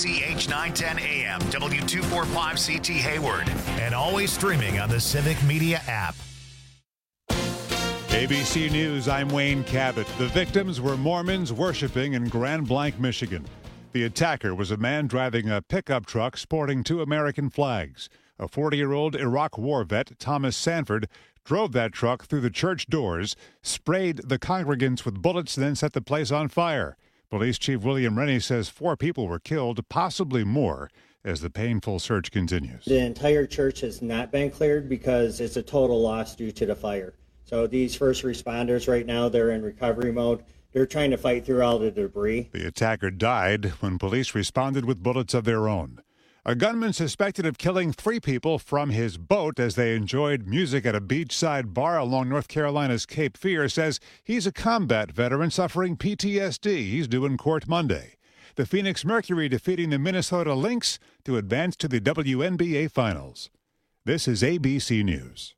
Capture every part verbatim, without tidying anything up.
Z H nine ten A M, W two forty-five C T Hayward, and always streaming on the Civic Media app. A B C News, I'm Wayne Cabot. The victims were Mormons worshiping in Grand Blanc, Michigan. The attacker was a man driving a pickup truck sporting two American flags. A forty-year-old Iraq war vet, Thomas Sanford, drove that truck through the church doors, sprayed the congregants with bullets, then set the place on fire. Police Chief William Rennie says four people were killed, possibly more, as the painful search continues. The entire church has not been cleared because it's a total loss due to the fire. So these first responders right now, they're in recovery mode. They're trying to fight through all the debris. The attacker died when police responded with bullets of their own. A gunman suspected of killing three people from his boat as they enjoyed music at a beachside bar along North Carolina's Cape Fear says he's a combat veteran suffering P T S D. He's due in court Monday. The Phoenix Mercury defeating the Minnesota Lynx to advance to the W N B A Finals. This is A B C News.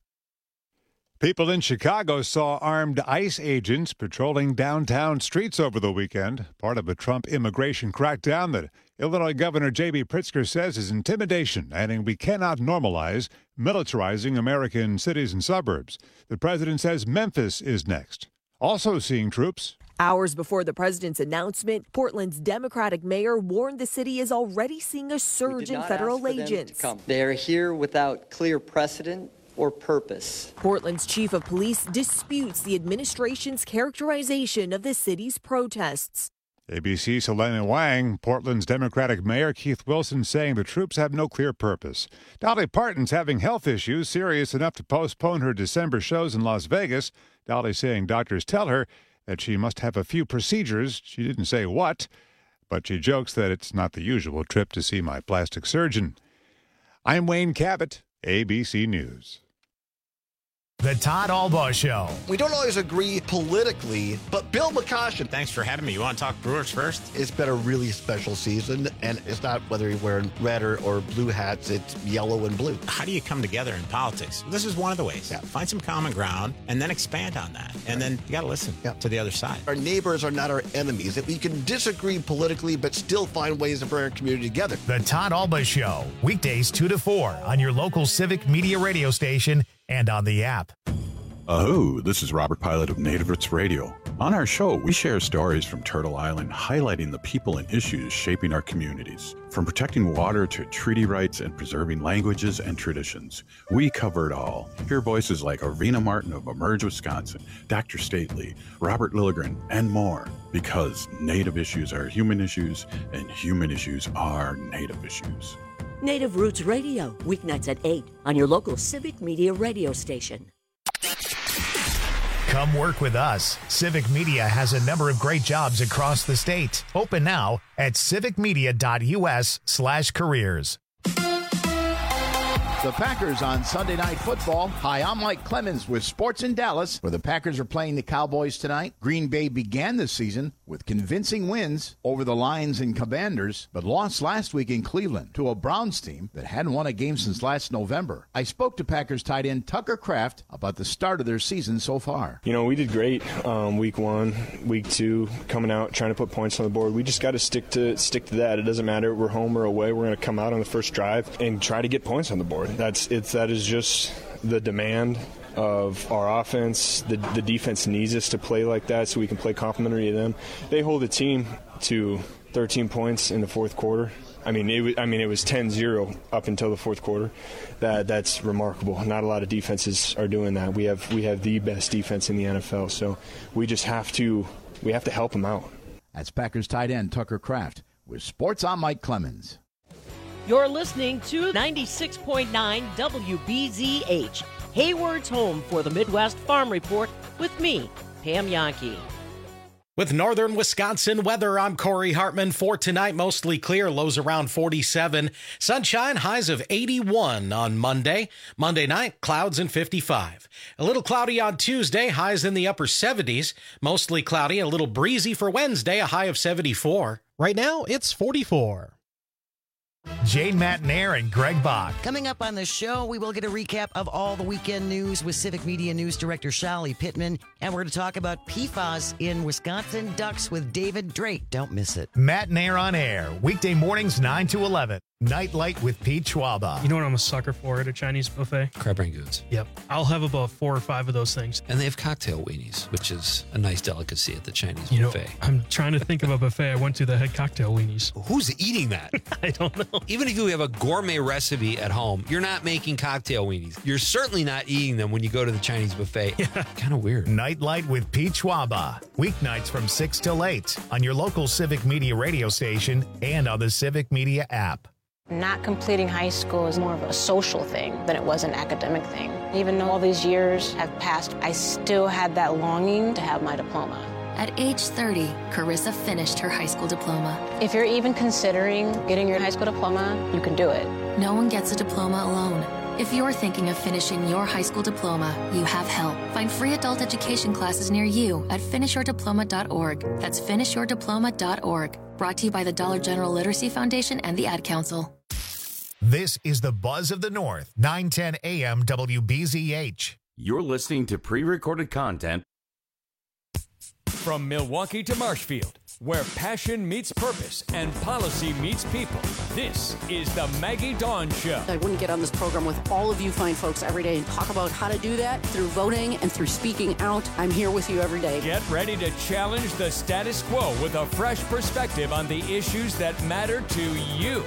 People in Chicago saw armed ICE agents patrolling downtown streets over the weekend, part of a Trump immigration crackdown that Illinois Governor J B Pritzker says is intimidation, adding we cannot normalize militarizing American cities and suburbs. The president says Memphis is next. Also seeing troops. Hours before the president's announcement, Portland's Democratic mayor warned the city is already seeing a surge in federal agents. They are here without clear precedent or purpose. Portland's chief of police disputes the administration's characterization of the city's protests. A B C's Selena Wang, Portland's Democratic Mayor Keith Wilson saying the troops have no clear purpose. Dolly Parton's having health issues serious enough to postpone her December shows in Las Vegas. Dolly saying doctors tell her that she must have a few procedures. She didn't say what, but she jokes that it's not the usual trip to see my plastic surgeon. I'm Wayne Cabot, A B C News. The Todd Albaugh Show. We don't always agree politically, but Bill McCoshen. Thanks for having me. You want to talk Brewers first? It's been a really special season, and it's not whether you're wearing red or, or blue hats, it's yellow and blue. How do you come together in politics? This is one of the ways. Yeah. Find some common ground and then expand on that. And then you got to listen yeah. to the other side. Our neighbors are not our enemies. That we can disagree politically, but still find ways to bring our community together. The Todd Albaugh Show, weekdays two to four on your local Civic Media radio station and on the app. Aho, this is Robert Pilot of Native Roots Radio. On our show, we share stories from Turtle Island highlighting the people and issues shaping our communities. From protecting water to treaty rights and preserving languages and traditions, we cover it all. Hear voices like Arvina Martin of Emerge, Wisconsin, Doctor Stately, Robert Lilligren, and more. Because Native issues are human issues, and human issues are Native issues. Native Roots Radio, weeknights at eight on your local Civic Media radio station. Come work with us. Civic Media has a number of great jobs across the state. Open now at civicmedia.us slash careers. The Packers on Sunday Night Football. Hi, I'm Mike Clemens with Sports in Dallas, where the Packers are playing the Cowboys tonight. Green Bay began the season with convincing wins over the Lions and Commanders, but lost last week in Cleveland to a Browns team that hadn't won a game since last November. I spoke to Packers tight end Tucker Kraft about the start of their season so far. You know, we did great um, week one, week two, coming out, trying to put points on the board. We just got to stick to stick to that. It doesn't matter if we're home or away. We're going to come out on the first drive and try to get points on the board. That's it's that is just the demand of our offense. The, the defense needs us to play like that so we can play complementary to them. They hold the team to thirteen points in the fourth quarter. I mean, it was, I mean, it was ten zero up until the fourth quarter. That that's remarkable. Not a lot of defenses are doing that. We have we have the best defense in the N F L. So we just have to we have to help them out. That's Packers tight end Tucker Kraft with Sports. I'm Mike Clemens. You're listening to ninety-six point nine W B Z H, Hayward's home for the Midwest Farm Report with me, Pam Yankee. With northern Wisconsin weather, I'm Corey Hartman. For tonight, mostly clear, lows around forty-seven. Sunshine, highs of eighty-one on Monday. Monday night, clouds and fifty-five. A little cloudy on Tuesday, highs in the upper seventies. Mostly cloudy, a little breezy for Wednesday, a high of seventy-four. Right now, it's forty-four. Jane Matnair and Greg Bach. Coming up on the show, we will get a recap of all the weekend news with Civic Media News Director Shali Pittman. And we're going to talk about P FAS in Wisconsin Ducks with David Drake. Don't miss it. Matnair on air, weekday mornings nine to eleven. Nightlight with Pete Schwaba. You know what I'm a sucker for at a Chinese buffet? Crab rangoons. Yep. I'll have about four or five of those things. And they have cocktail weenies, which is a nice delicacy at the Chinese you buffet. Know, I'm trying to think of a buffet I went to that had cocktail weenies. Who's eating that? I don't know. Even if you have a gourmet recipe at home, you're not making cocktail weenies. You're certainly not eating them when you go to the Chinese buffet. Yeah. Kind of weird. Nightlight with Pete Schwaba. Weeknights from six till eight on your local Civic Media radio station and on the Civic Media app. Not completing high school is more of a social thing than it was an academic thing. Even though all these years have passed, I still had that longing to have my diploma. At age thirty, Carissa finished her high school diploma. If you're even considering getting your high school diploma, you can do it. No one gets a diploma alone. If you're thinking of finishing your high school diploma, you have help. Find free adult education classes near you at finish your diploma dot org. That's finish your diploma dot org. Brought to you by the Dollar General Literacy Foundation and the Ad Council. This is the Buzz of the North, nine ten A M W B Z H. You're listening to pre-recorded content from Milwaukee to Marshfield, where passion meets purpose and policy meets people. This is the Maggie Dawn Show. I wouldn't get on this program with all of you fine folks every day and talk about how to do that through voting and through speaking out. I'm here with you every day. Get ready to challenge the status quo with a fresh perspective on the issues that matter to you.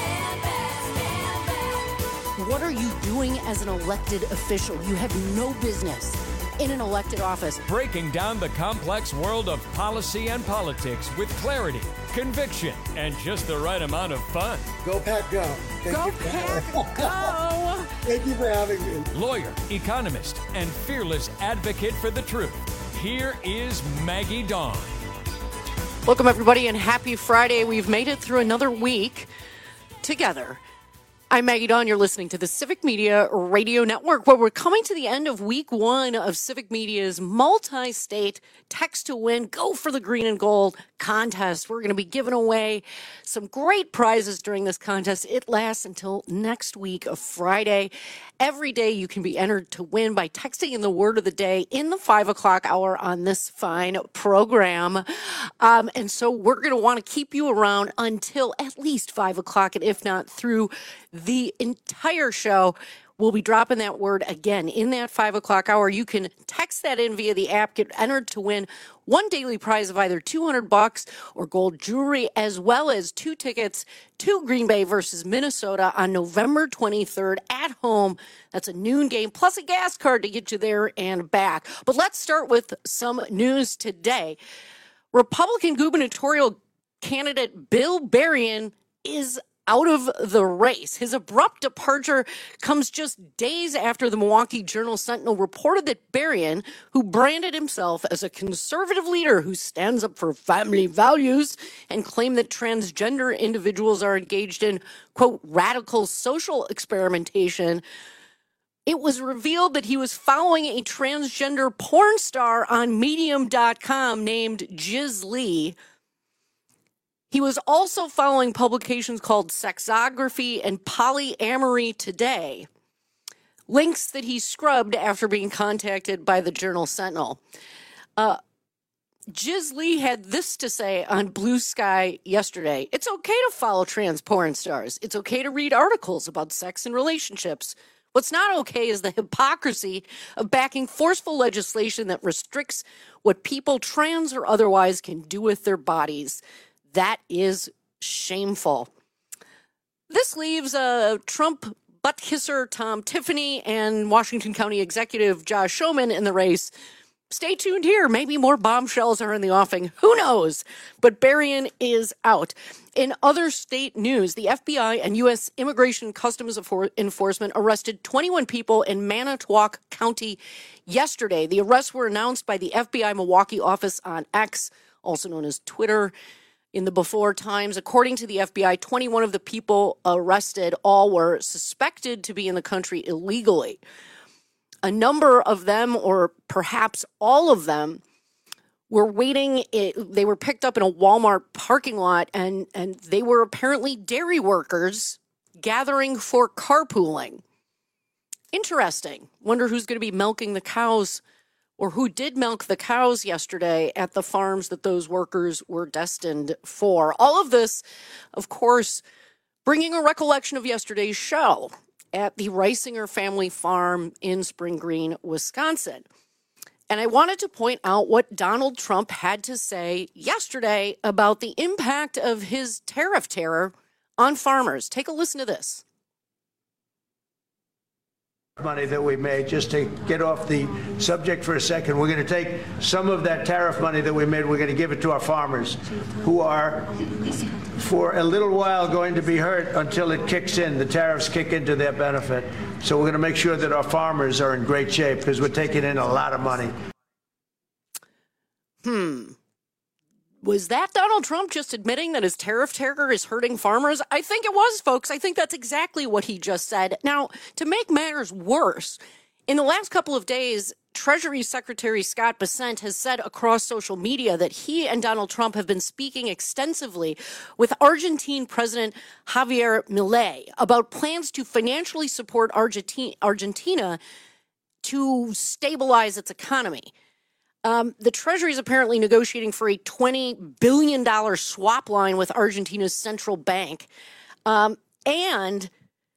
What are you doing as an elected official? You have no business in an elected office. Breaking down the complex world of policy and politics with clarity, conviction, and just the right amount of fun. Go Pack Go. Thank Go you. Pack Go. Thank you for having me. Lawyer, economist, and fearless advocate for the truth. Here is Maggie Dawn. Welcome, everybody, and happy Friday. We've made it through another week together. I'm Maggie Dawn. You're listening to the Civic Media Radio Network, where we're coming to the end of week one of Civic Media's multi-state Text to Win, Go for the Green and Gold contest. We're going to be giving away some great prizes during this contest. It lasts until next week of Friday. Every day you can be entered to win by texting in the word of the day in the five o'clock hour on this fine program. Um, and so we're going to want to keep you around until at least five o'clock, and if not through the entire show. We'll be dropping that word again in that five o'clock hour. You can text that in via the app, get entered to win one daily prize of either two hundred bucks or gold jewelry, as well as two tickets to Green Bay versus Minnesota on November twenty-third at home. That's a noon game, plus a gas card to get you there and back. But let's start with some news today. Republican gubernatorial candidate Bill Berrien is out of the race. His abrupt departure comes just days after the Milwaukee Journal-Sentinel reported that Berrien, who branded himself as a conservative leader who stands up for family values and claimed that transgender individuals are engaged in, quote, radical social experimentation, it was revealed that he was following a transgender porn star on Medium dot com named Jiz Lee. He was also following publications called Sexography and Polyamory Today, links that he scrubbed after being contacted by the Journal-Sentinel. Uh, Jiz Lee had this to say on Blue Sky yesterday. It's okay to follow trans porn stars. It's okay to read articles about sex and relationships. What's not okay is the hypocrisy of backing forceful legislation that restricts what people, trans or otherwise, can do with their bodies. That is shameful. This leaves uh, Trump butt kisser Tom Tiffany and Washington County Executive Josh Schoeman in the race. Stay tuned here. Maybe more bombshells are in the offing. Who knows? But Berrien is out. In other state news, the F B I and U S Immigration Customs Enforcement arrested twenty-one people in Manitowoc County yesterday. The arrests were announced by the F B I Milwaukee office on X, also known as Twitter, in the before times. According to the F B I, twenty-one of the people arrested, all were suspected to be in the country illegally. A number of them, or perhaps all of them, were waiting. It, they were picked up in a Walmart parking lot, and, and they were apparently dairy workers gathering for carpooling. Interesting. Wonder who's going to be milking the cows, or who did milk the cows yesterday at the farms that those workers were destined for. All of this, of course, bringing a recollection of yesterday's show at the Reisinger family farm in Spring Green, Wisconsin. And I wanted to point out what Donald Trump had to say yesterday about the impact of his tariff terror on farmers. Take a listen to this. Money that we made, just to get off the subject for a second, we're going to take some of that tariff money that we made, we're going to give it to our farmers, who are for a little while going to be hurt until it kicks in, the tariffs kick into their benefit. So we're going to make sure that our farmers are in great shape, because we're taking in a lot of money. Hmm. Was that Donald Trump just admitting that his tariff terror is hurting farmers? I think it was, folks. I think that's exactly what he just said. Now, to make matters worse, in the last couple of days, Treasury Secretary Scott Bessent has said across social media that he and Donald Trump have been speaking extensively with Argentine President Javier Milei about plans to financially support Argentina, Argentina to stabilize its economy. Um, the Treasury is apparently negotiating for a twenty billion dollars swap line with Argentina's central bank. Um, and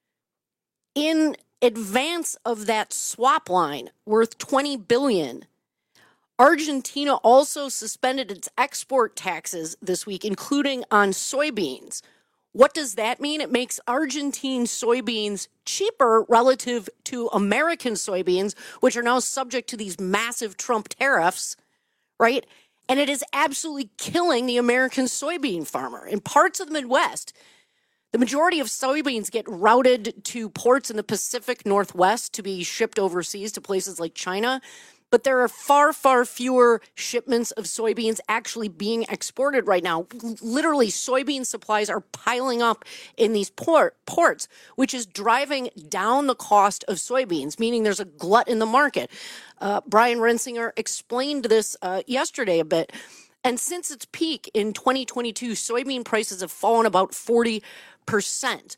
in advance of that swap line worth twenty billion dollars, Argentina also suspended its export taxes this week, including on soybeans. What does that mean? It makes Argentine soybeans cheaper relative to American soybeans, which are now subject to these massive Trump tariffs, right? And it is absolutely killing the American soybean farmer. In parts of the Midwest, the majority of soybeans get routed to ports in the Pacific Northwest to be shipped overseas to places like China. But there are far, far fewer shipments of soybeans actually being exported right now. Literally, soybean supplies are piling up in these port, ports, which is driving down the cost of soybeans, meaning there's a glut in the market. Uh, Brian Rensinger explained this uh, yesterday a bit. And since its peak in twenty twenty-two, soybean prices have fallen about forty percent.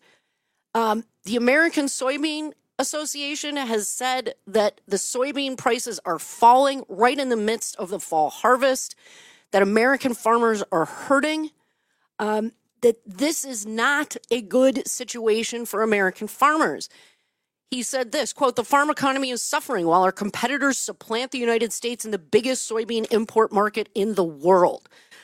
Um, the American Soybean Association has said that the soybean prices are falling right in the midst of the fall harvest, that American farmers are hurting, um, that this is not a good situation for American farmers. He said this, quote, "The farm economy is suffering while our competitors supplant the United States in the biggest soybean import market in the world."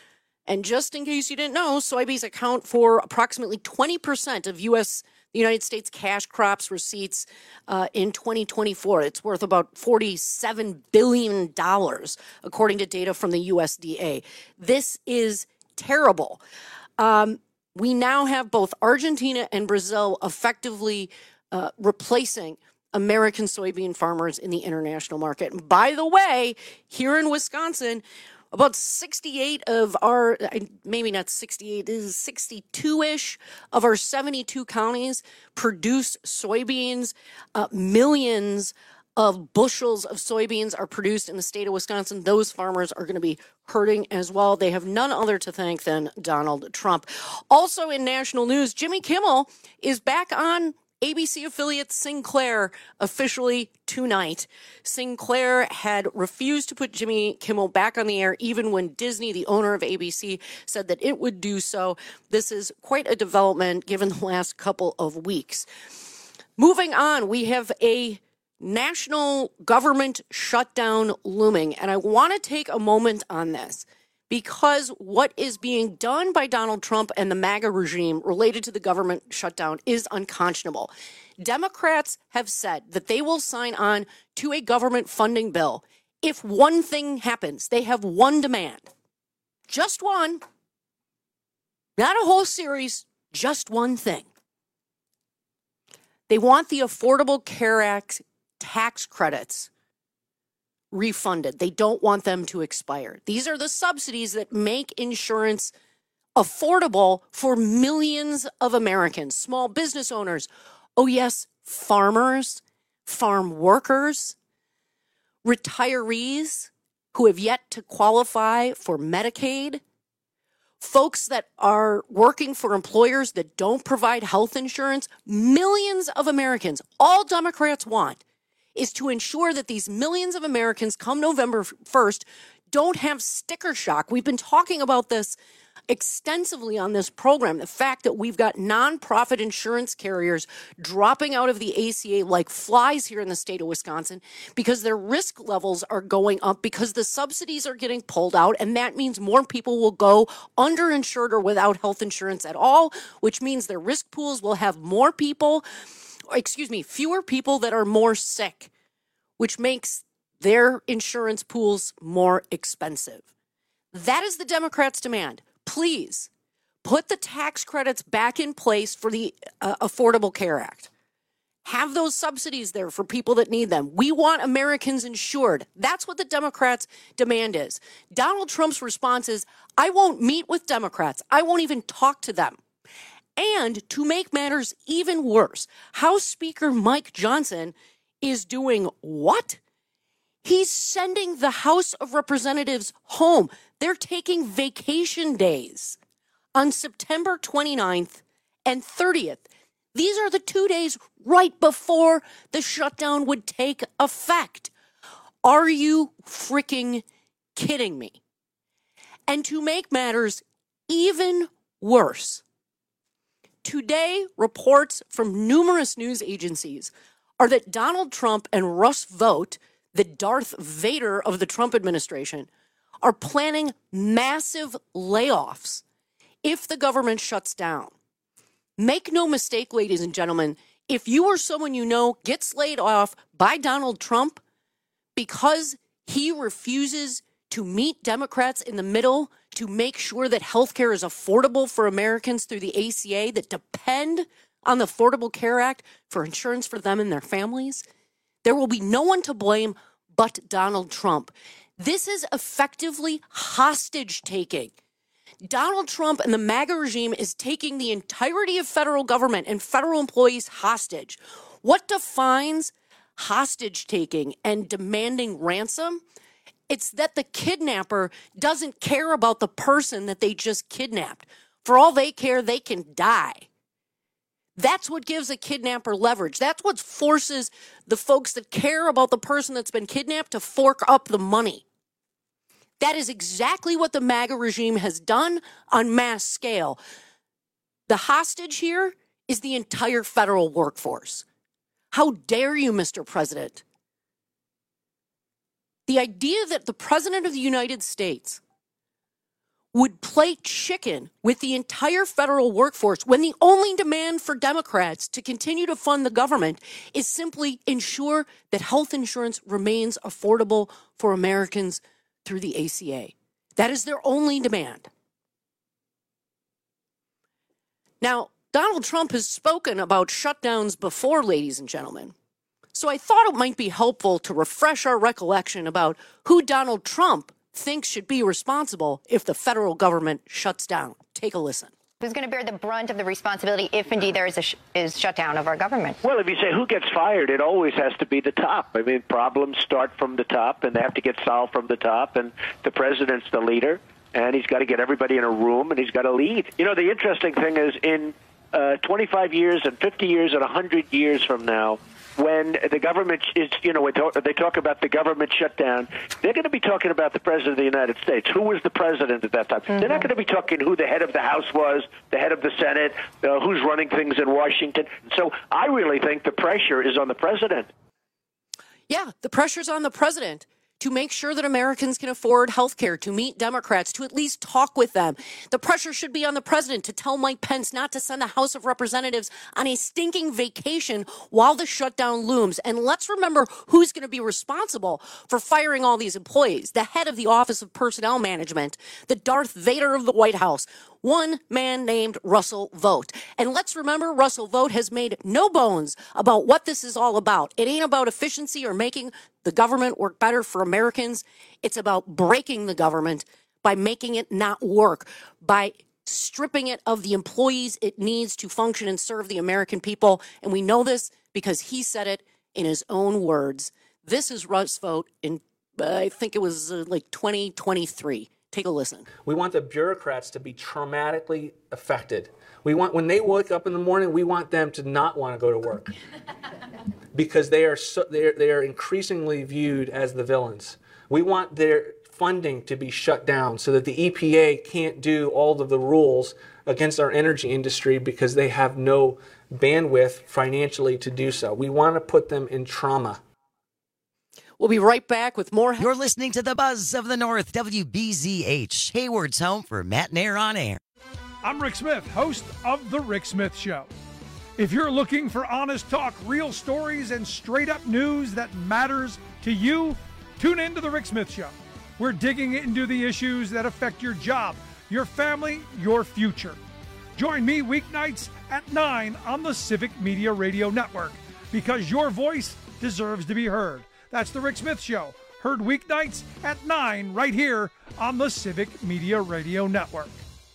And just in case you didn't know, soybeans account for approximately twenty percent of U S the United States cash crops receipts uh, in twenty twenty-four. It's worth about forty-seven billion dollars, according to data from the U S D A. This is terrible. Um, we now have both Argentina and Brazil effectively uh, replacing American soybean farmers in the international market. And by the way, here in Wisconsin, about sixty-eight of our, maybe not sixty-eight, this is sixty-two-ish of our seventy-two counties produce soybeans. Uh, millions of bushels of soybeans are produced in the state of Wisconsin. Those farmers are going to be hurting as well. They have none other to thank than Donald Trump. Also in national news, Jimmy Kimmel is back on A B C affiliate Sinclair officially tonight. Sinclair had refused to put Jimmy Kimmel back on the air even when Disney, the owner of A B C, said that it would do so. This is quite a development given the last couple of weeks. Moving on, we have a national government shutdown looming, and I want to take a moment on this, because what is being done by Donald Trump and the MAGA regime related to the government shutdown is unconscionable. Democrats have said that they will sign on to a government funding bill if one thing happens. They have one demand. Just one. Not a whole series, just one thing. They want the Affordable Care Act tax credits refunded. They don't want them to expire. These are the subsidies that make insurance affordable for millions of Americans, small business owners. Oh, yes, farmers, farm workers, retirees who have yet to qualify for Medicaid, folks that are working for employers that don't provide health insurance, millions of Americans, all Democrats want is to ensure that these millions of Americans come November first don't have sticker shock. We've been talking about this extensively on this program, the fact that we've got nonprofit insurance carriers dropping out of the A C A like flies here in the state of Wisconsin because their risk levels are going up because the subsidies are getting pulled out, and that means more people will go underinsured or without health insurance at all, which means their risk pools will have more people, excuse me, fewer people that are more sick, which makes their insurance pools more expensive. That is the Democrats' demand. Please put the tax credits back in place for the uh, Affordable Care Act. Have those subsidies there for people that need them. We want Americans insured. That's what the Democrats' demand is. Donald Trump's response is, I won't meet with Democrats. I won't even talk to them. And to make matters even worse, House Speaker Mike Johnson is doing what? He's sending the House of Representatives home. They're taking vacation days on September twenty-ninth and thirtieth. These are the two days right before the shutdown would take effect. Are you freaking kidding me? And to make matters even worse, today reports from numerous news agencies are that Donald Trump and Russ Vought, the Darth Vader of the Trump administration, are planning massive layoffs if the government shuts down. Make no mistake, ladies and gentlemen, if you or someone you know gets laid off by Donald Trump because he refuses to meet Democrats in the middle to make sure that health care is affordable for Americans through the A C A that depend on the Affordable Care Act for insurance for them and their families, there will be no one to blame but Donald Trump. This is effectively hostage taking. Donald Trump and the MAGA regime is taking the entirety of federal government and federal employees hostage. What defines hostage taking and demanding ransom? It's that the kidnapper doesn't care about the person that they just kidnapped. For all they care, they can die. That's what gives a kidnapper leverage. That's what forces the folks that care about the person that's been kidnapped to fork up the money. That is exactly what the MAGA regime has done on mass scale. The hostage here is the entire federal workforce. How dare you, Mister President? The idea that the President of the United States would play chicken with the entire federal workforce when the only demand for Democrats to continue to fund the government is simply ensure that health insurance remains affordable for Americans through the A C A. That is their only demand. Now, Donald Trump has spoken about shutdowns before, ladies and gentlemen. So I thought it might be helpful to refresh our recollection about who Donald Trump thinks should be responsible if the federal government shuts down. Take a listen. Who's going to bear the brunt of the responsibility if indeed there is a sh- is shutdown of our government? Well, if you say who gets fired, it always has to be the top. I mean, problems start from the top, and they have to get solved from the top, and the president's the leader, and he's got to get everybody in a room, and he's got to lead. You know, the interesting thing is in uh, twenty-five years and fifty years and one hundred years from now, when the government is, you know, they talk about the government shutdown, they're going to be talking about the President of the United States. Who was the president at that time? Mm-hmm. They're not going to be talking who the head of the House was, the head of the Senate, uh, who's running things in Washington. So I really think the pressure is on the president. Yeah, the pressure's on the president to make sure that Americans can afford health care, to meet Democrats, to at least talk with them. The pressure should be on the president to tell Mike Pence not to send the House of Representatives on a stinking vacation while the shutdown looms. And let's remember who's going to be responsible for firing all these employees. The head of the Office of Personnel Management, the Darth Vader of the White House, one man named Russell Vought. And let's remember, Russell Vought has made no bones about what this is all about. It ain't about efficiency or making the government work better for Americans. It's about breaking the government by making it not work, by stripping it of the employees it needs to function and serve the American people. And we know this because he said it in his own words. This is Russ Vought in I think it was uh, like twenty twenty-three. Take a listen. We want the bureaucrats to be traumatically affected. We want, when they wake up in the morning, we want them to not want to go to work because they are so, they are, they are increasingly viewed as the villains. We want their funding to be shut down so that the E P A can't do all of the rules against our energy industry because they have no bandwidth financially to do so. We want to put them in trauma. We'll be right back with more. You're listening to the Buzz of the North, W B Z H, Hayward's home for Matt Nair on air. I'm Rick Smith, host of The Rick Smith Show. If you're looking for honest talk, real stories, and straight-up news that matters to you, tune in to The Rick Smith Show. We're digging into the issues that affect your job, your family, your future. Join me weeknights at nine on the Civic Media Radio Network because your voice deserves to be heard. That's The Rick Smith Show, heard weeknights at nine right here on the Civic Media Radio Network.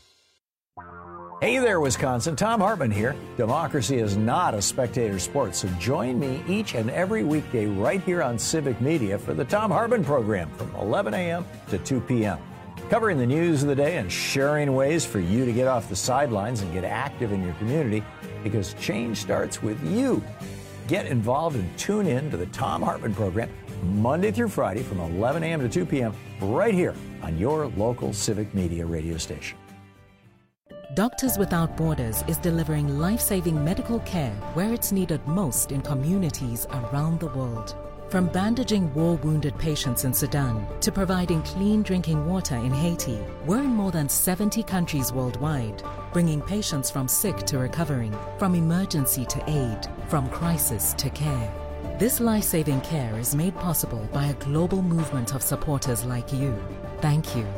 Hey there, Wisconsin. Tom Hartman here. Democracy is not a spectator sport, so join me each and every weekday right here on Civic Media for the Tom Hartman program from eleven a.m. to two p.m. Covering the news of the day and sharing ways for you to get off the sidelines and get active in your community because change starts with you. Get involved and tune in to the Tom Hartman program Monday through Friday from eleven a.m. to two p.m. right here on your local Civic Media radio station. Doctors Without Borders is delivering life-saving medical care where it's needed most in communities around the world. From bandaging war-wounded patients in Sudan to providing clean drinking water in Haiti, we're in more than seventy countries worldwide, bringing patients from sick to recovering, from emergency to aid, from crisis to care. This life-saving care is made possible by a global movement of supporters like you. Thank you.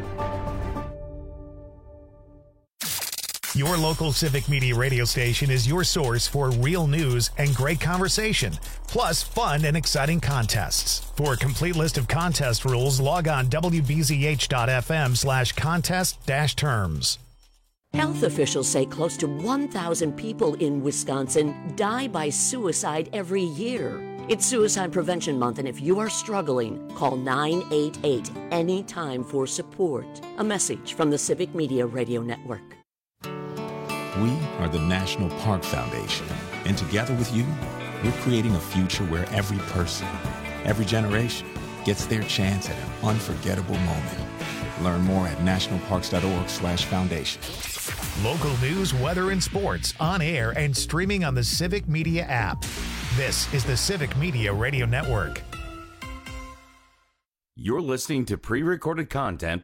Your local Civic Media radio station is your source for real news and great conversation, plus fun and exciting contests. For a complete list of contest rules, log on w b z h dot f m slash contest dash terms. Health officials say close to one thousand people in Wisconsin die by suicide every year. It's Suicide Prevention Month, and if you are struggling, call nine eight eight anytime for support. A message from the Civic Media Radio Network. We are the National Park Foundation, and together with you, we're creating a future where every person, every generation, gets their chance at an unforgettable moment. Learn more at nationalparks.org slash foundation. Local news, weather, and sports on air and streaming on the Civic Media app. This is the Civic Media Radio Network. You're listening to pre-recorded content.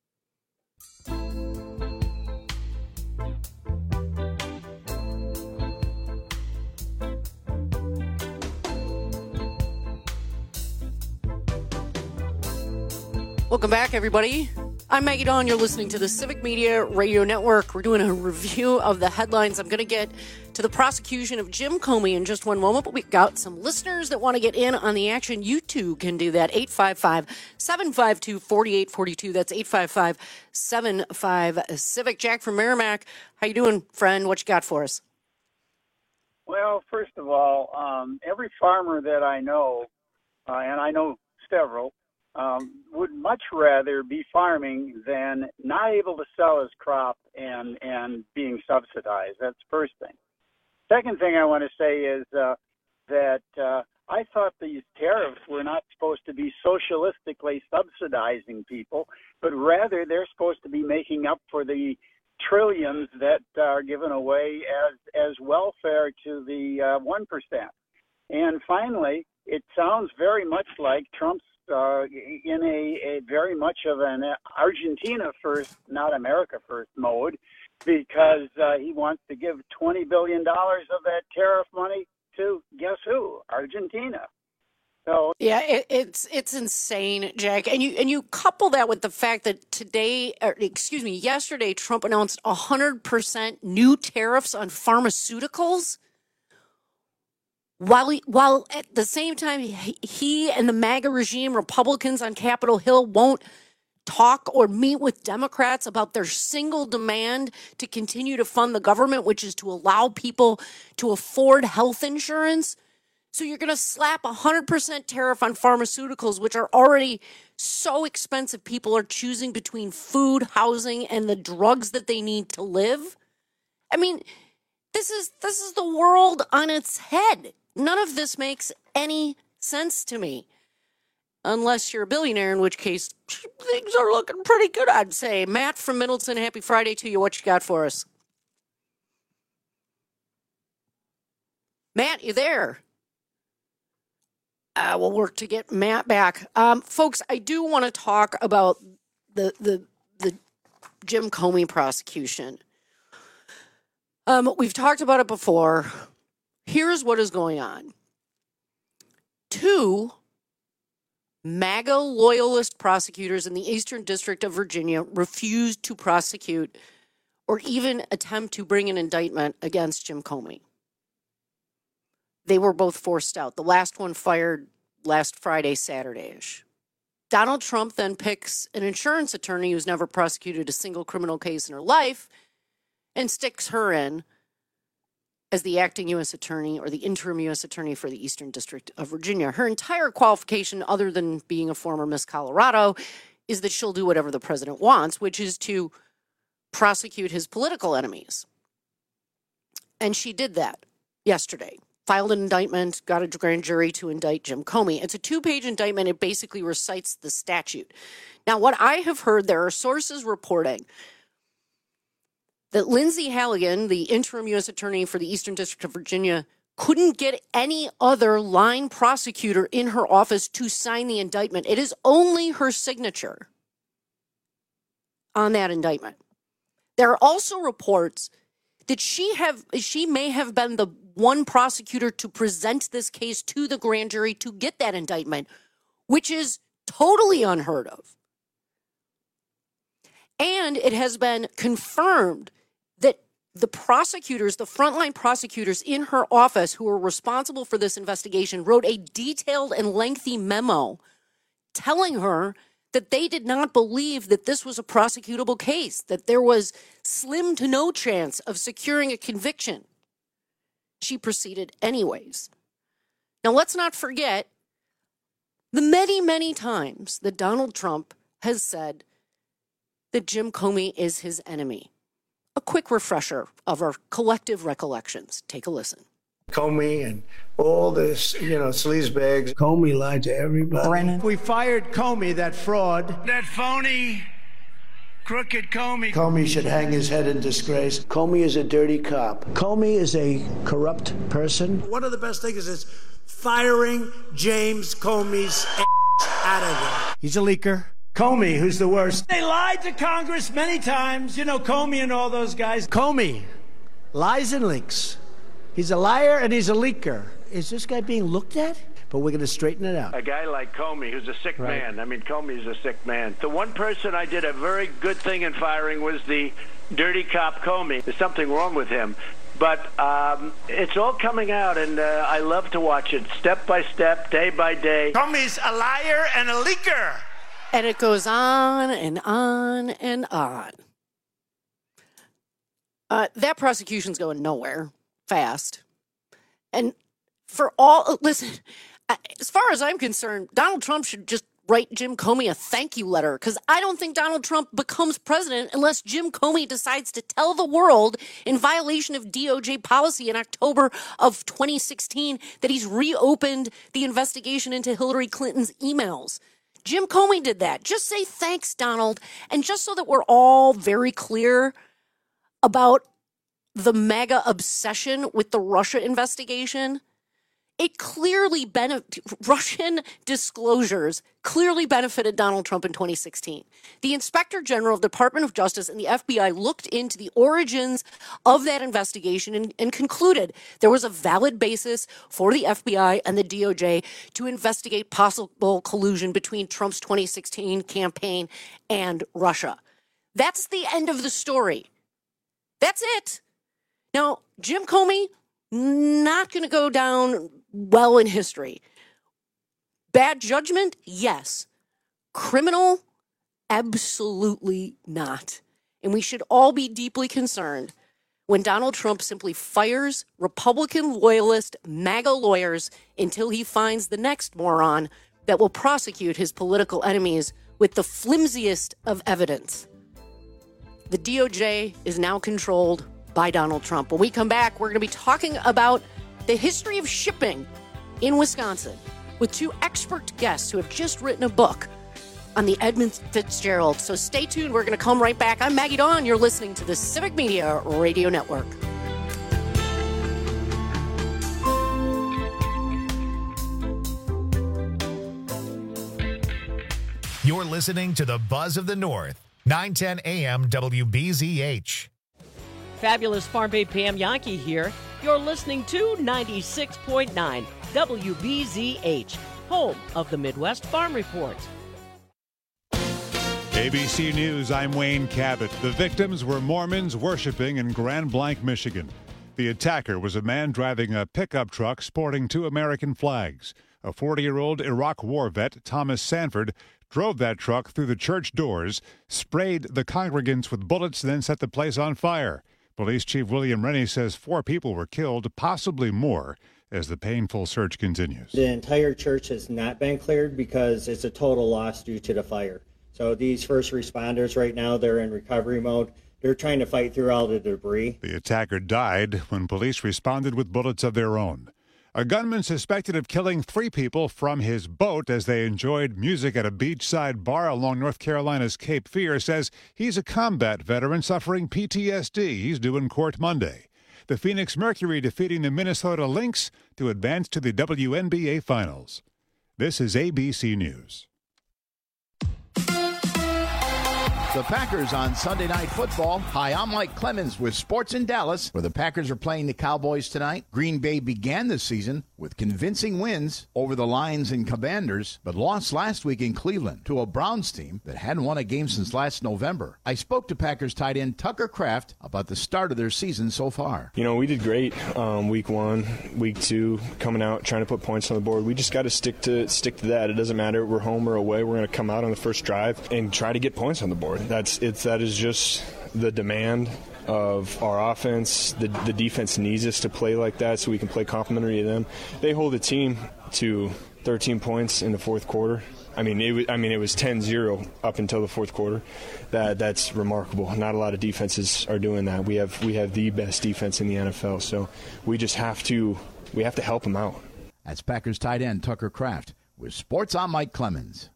Welcome back, everybody. I'm Maggie Dawn. You're listening to the Civic Media Radio Network. We're doing a review of the headlines. I'm going to get to the prosecution of Jim Comey in just one moment, but we've got some listeners that want to get in on the action. You too can do that. eight five five, seven five two, four eight four two. That's eight five five, seven five, Civic. Jack from Merrimack. How you doing, friend? What you got for us? Well, first of all, um, every farmer that I know, uh, and I know several, Um, would much rather be farming than not able to sell his crop and, and being subsidized. That's the first thing. Second thing I want to say is uh, that uh, I thought these tariffs were not supposed to be socialistically subsidizing people, but rather they're supposed to be making up for the trillions that are given away as, as welfare to the uh, one percent. And finally, it sounds very much like Trump's Uh, in a, a very much of an Argentina first, not America first mode, because uh, he wants to give twenty billion dollars of that tariff money to, guess who? Argentina. So yeah, it, it's it's insane, Jack. And you and you couple that with the fact that today, or excuse me, yesterday, Trump announced one hundred percent new tariffs on pharmaceuticals. While he, while at the same time, he, he and the MAGA regime, Republicans on Capitol Hill, won't talk or meet with Democrats about their single demand to continue to fund the government, which is to allow people to afford health insurance. So you're going to slap a one hundred percent tariff on pharmaceuticals, which are already so expensive. People are choosing between food, housing, and the drugs that they need to live. I mean, this is this is the world on its head. None of this makes any sense to me. Unless you're a billionaire, in which case things are looking pretty good, I'd say. Matt from Middleton, happy Friday to you. What you got for us? Matt, you there? Uh, we'll work to get Matt back. Um, folks, I do want to talk about the the the Jim Comey prosecution. Um, we've talked about it before. Here's what is going on. Two MAGA loyalist prosecutors in the Eastern District of Virginia refused to prosecute or even attempt to bring an indictment against Jim Comey. They were both forced out. The last one fired last Friday, Saturday-ish. Donald Trump then picks an insurance attorney who's never prosecuted a single criminal case in her life and sticks her in as the acting U S attorney or the interim U S attorney for the Eastern District of Virginia. Her entire qualification, other than being a former Miss Colorado, is that she'll do whatever the president wants, which is to prosecute his political enemies. And she did that yesterday. Filed an indictment, got a grand jury to indict Jim Comey. It's a two-page indictment. It basically recites the statute. Now, what I have heard, there are sources reporting that Lindsay Halligan, the interim U S attorney for the Eastern District of Virginia, couldn't get any other line prosecutor in her office to sign the indictment. It is only her signature on that indictment. There are also reports that she have she may have been the one prosecutor to present this case to the grand jury to get that indictment, which is totally unheard of. And it has been confirmed that the prosecutors, the frontline prosecutors in her office who were responsible for this investigation, wrote a detailed and lengthy memo telling her that they did not believe that this was a prosecutable case, that there was slim to no chance of securing a conviction. She proceeded anyways. Now, let's not forget the many, many times that Donald Trump has said that Jim Comey is his enemy. A quick refresher of our collective recollections. Take a listen. Comey and all this, you know, sleazebags. Comey lied to everybody. Brennan. We fired Comey, that fraud. That phony, crooked Comey. Comey should hang his head in disgrace. Comey is a dirty cop. Comey is a corrupt person. One of the best things is firing James Comey's out of there. He's a leaker. Comey, who's the worst. They lied to Congress many times. You know, Comey and all those guys. Comey lies and leaks. He's a liar and he's a leaker. Is this guy being looked at? But we're going to straighten it out. A guy like Comey, who's a sick right. man. I mean, Comey's a sick man. The one person I did a very good thing in firing was the dirty cop Comey. There's something wrong with him. But um, it's all coming out, and uh, I love to watch it step by step, day by day. Comey's a liar and a leaker. And it goes on and on and on. Uh, that prosecution's going nowhere fast. And for all, listen, as far as I'm concerned, Donald Trump should just write Jim Comey a thank you letter, because I don't think Donald Trump becomes president unless Jim Comey decides to tell the world, in violation of D O J policy in October of twenty sixteen, that he's reopened the investigation into Hillary Clinton's emails. Jim Comey did that. Just say thanks, Donald. And just so that we're all very clear about the mega obsession with the Russia investigation, it clearly benefit Russian disclosures clearly benefited Donald Trump in twenty sixteen. The Inspector General of the Department of Justice and the F B I looked into the origins of that investigation and, and concluded there was a valid basis for the F B I and the D O J to investigate possible collusion between Trump's twenty sixteen campaign and Russia. That's the end of the story. That's it. Now, Jim Comey, not going to go down well in history. Bad judgment? Yes. Criminal? Absolutely not. And we should all be deeply concerned when Donald Trump simply fires Republican loyalist MAGA lawyers until he finds the next moron that will prosecute his political enemies with the flimsiest of evidence. The D O J is now controlled by Donald Trump. When we come back, we're going to be talking about the history of shipping in Wisconsin with two expert guests who have just written a book on the Edmund Fitzgerald. So stay tuned. We're going to come right back. I'm Maggie Dawn. You're listening to the Civic Media Radio Network. You're listening to the Buzz of the North, nine ten A M W B Z H. Fabulous Farm Babe Pam Yankee here. You're listening to ninety-six point nine W B Z H, home of the Midwest Farm Report. A B C News, I'm Wayne Cabot. The victims were Mormons worshiping in Grand Blanc, Michigan. The attacker was a man driving a pickup truck sporting two American flags. A forty-year-old Iraq war vet, Thomas Sanford, drove that truck through the church doors, sprayed the congregants with bullets, then set the place on fire. Police Chief William Rennie says four people were killed, possibly more, as the painful search continues. The entire church has not been cleared because it's a total loss due to the fire. So these first responders right now, they're in recovery mode. They're trying to fight through all the debris. The attacker died when police responded with bullets of their own. A gunman suspected of killing three people from his boat as they enjoyed music at a beachside bar along North Carolina's Cape Fear says he's a combat veteran suffering P T S D. He's due in court Monday. The Phoenix Mercury defeating the Minnesota Lynx to advance to the W N B A Finals. This is A B C News. The Packers on Sunday Night Football. Hi, I'm Mike Clemens with Sports in Dallas, where the Packers are playing the Cowboys tonight. Green Bay began the season with convincing wins over the Lions and Commanders, but lost last week in Cleveland to a Browns team that hadn't won a game since last November. I spoke to Packers tight end Tucker Kraft about the start of their season so far. You know, we did great um, week one, week two, coming out, trying to put points on the board. We just got to stick to stick to that. It doesn't matter if we're home or away. We're going to come out on the first drive and try to get points on the board. That's it's that is just the demand of our offense. The, the defense needs us to play like that so we can play complementary to them. They hold the team to thirteen points in the fourth quarter. I mean, it was, I mean, it was ten zero up until the fourth quarter. That that's remarkable. Not a lot of defenses are doing that. We have we have the best defense in the N F L. So we just have to we have to help them out. That's Packers tight end Tucker Kraft with Sports. I'm Mike Clemens.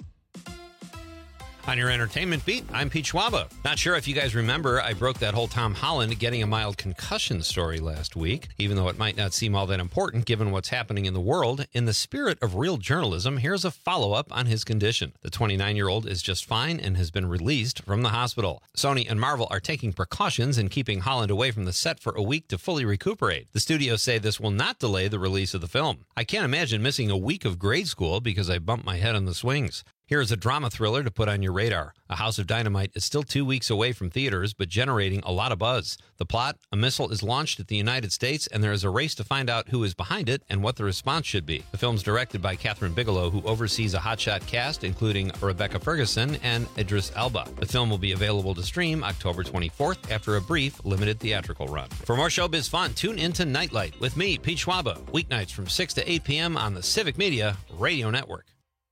On your entertainment beat, I'm Pete Schwaba. Not sure if you guys remember, I broke that whole Tom Holland getting a mild concussion story last week, even though it might not seem all that important given what's happening in the world. In the spirit of real journalism, here's a follow-up on his condition. The twenty-nine-year-old is just fine and has been released from the hospital. Sony and Marvel are taking precautions in keeping Holland away from the set for a week to fully recuperate. The studios say this will not delay the release of the film. I can't imagine missing a week of grade school because I bumped my head on the swings. Here's a drama thriller to put on your radar. A House of Dynamite is still two weeks away from theaters, but generating a lot of buzz. The plot, a missile is launched at the United States, and there is a race to find out who is behind it and what the response should be. The film's directed by Catherine Bigelow, who oversees a hotshot cast, including Rebecca Ferguson and Idris Elba. The film will be available to stream October twenty-fourth after a brief, limited theatrical run. For more showbiz fun, tune into Nightlight with me, Pete Schwaba, weeknights from six to eight p.m. on the Civic Media Radio Network.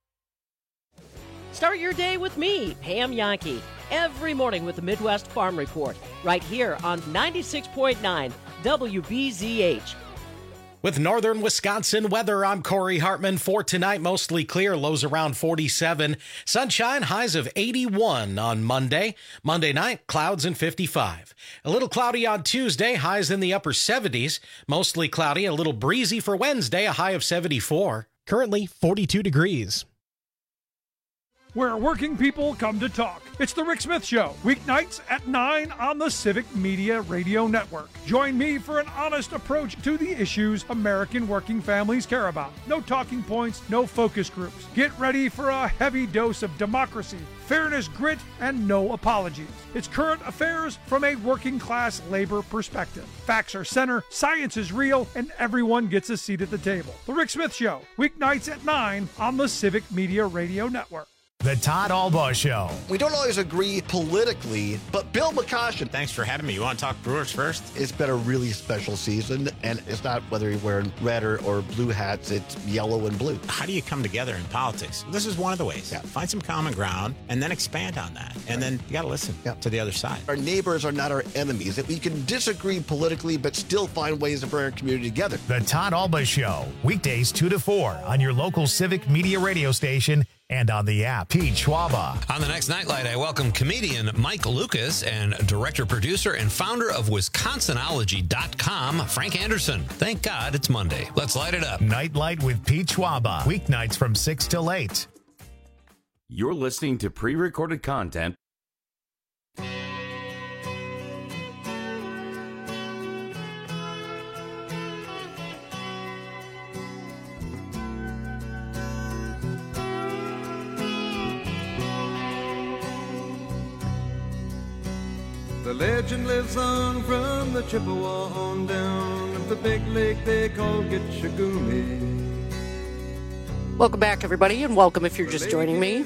Start your day with me, Pam Yankee, every morning with the Midwest Farm Report, right here on ninety-six point nine W B Z H. With northern Wisconsin weather, I'm Corey Hartman. For tonight, mostly clear, lows around forty-seven. Sunshine, highs of eighty-one on Monday. Monday night, clouds and fifty-five. A little cloudy on Tuesday, highs in the upper seventies. Mostly cloudy, a little breezy for Wednesday, a high of seventy-four. Currently forty-two degrees. Where working people come to talk. It's the Rick Smith Show, weeknights at nine on the Civic Media Radio Network. Join me for an honest approach to the issues American working families care about. No talking points, no focus groups. Get ready for a heavy dose of democracy, fairness, grit, and no apologies. It's current affairs from a working class labor perspective. Facts are center, science is real, and everyone gets a seat at the table. The Rick Smith Show, weeknights at nine on the Civic Media Radio Network. The Todd Albaugh Show. We don't always agree politically, but Bill McCoshen. Thanks for having me. You want to talk Brewers first? It's been a really special season, and it's not whether you're wearing red or, or blue hats, it's yellow and blue. How do you come together in politics? This is one of the ways. Yeah. Find some common ground and then expand on that. And then you got to listen yeah. to the other side. Our neighbors are not our enemies. That we can disagree politically, but still find ways to bring our community together. The Todd Albaugh Show, weekdays two to four on your local Civic Media radio station and on the app. Pete Schwaba. On the next Nightlight, I welcome comedian Mike Lucas and director, producer, and founder of Wisconsinology dot com, Frank Anderson. Thank God it's Monday. Let's light it up. Nightlight with Pete Schwaba. Weeknights from six till eight. You're listening to pre-recorded content. The legend lives on from the Chippewa on down of the big lake they call Gitchagumi. Welcome back, everybody, and welcome if you're just joining me.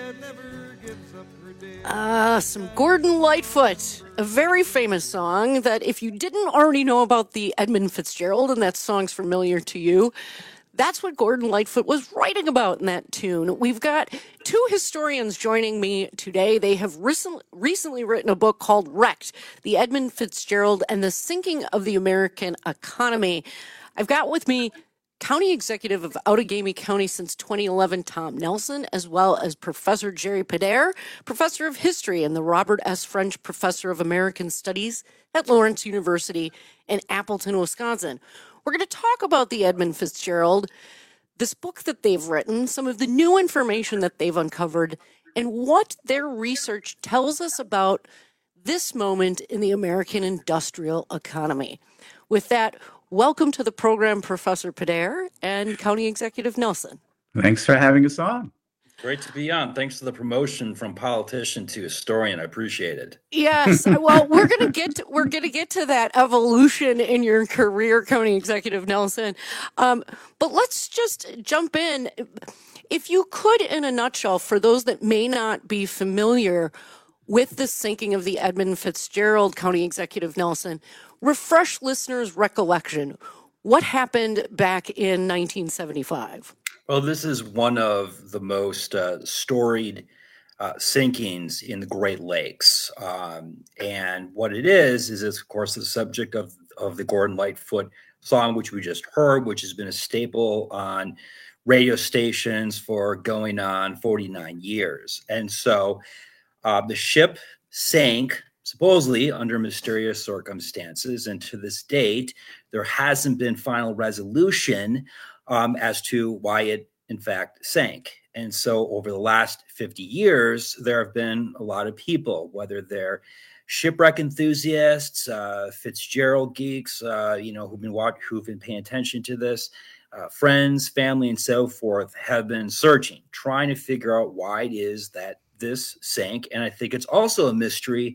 Uh, some Gordon Lightfoot, a very famous song that if you didn't already know about the Edmund Fitzgerald and that song's familiar to you, that's what Gordon Lightfoot was writing about in that tune. We've got two historians joining me today. They have recently, recently written a book called Wrecked, The Edmund Fitzgerald and the Sinking of the American Economy. I've got with me County Executive of Outagamie County since twenty eleven, Tom Nelson, as well as Professor Jerry Pedair, Professor of History and the Robert S. French Professor of American Studies at Lawrence University in Appleton, Wisconsin. We're going to talk about the Edmund Fitzgerald, this book that they've written, some of the new information that they've uncovered, and what their research tells us about this moment in the American industrial economy. With that, welcome to the program, Professor Pedair and County Executive Nelson. Thanks for having us on. Great to be on. Thanks for the promotion from politician to historian. I appreciate it. Yes. Well, we're gonna get to, we're gonna get to that evolution in your career, County Executive Nelson. Um, but let's just jump in. If you could, in a nutshell, for those that may not be familiar with the sinking of the Edmund Fitzgerald, County Executive Nelson, refresh listeners' recollection. What happened back in nineteen seventy-five? Well, this is one of the most uh, storied uh, sinkings in the Great Lakes. Um, and what it is, is it's, of course, the subject of, of the Gordon Lightfoot song, which we just heard, which has been a staple on radio stations for going on forty-nine years. And so uh, the ship sank supposedly under mysterious circumstances. And to this date, there hasn't been final resolution Um, as to why it, in fact, sank. And so over the last fifty years, there have been a lot of people, whether they're shipwreck enthusiasts, uh, Fitzgerald geeks, uh, you know, who've been watch- who've been paying attention to this, uh, friends, family, and so forth, have been searching, trying to figure out why it is that this sank. And I think it's also a mystery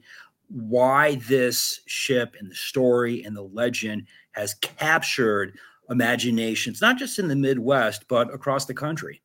why this ship and the story and the legend has captured imaginations, not just in the Midwest, but across the country.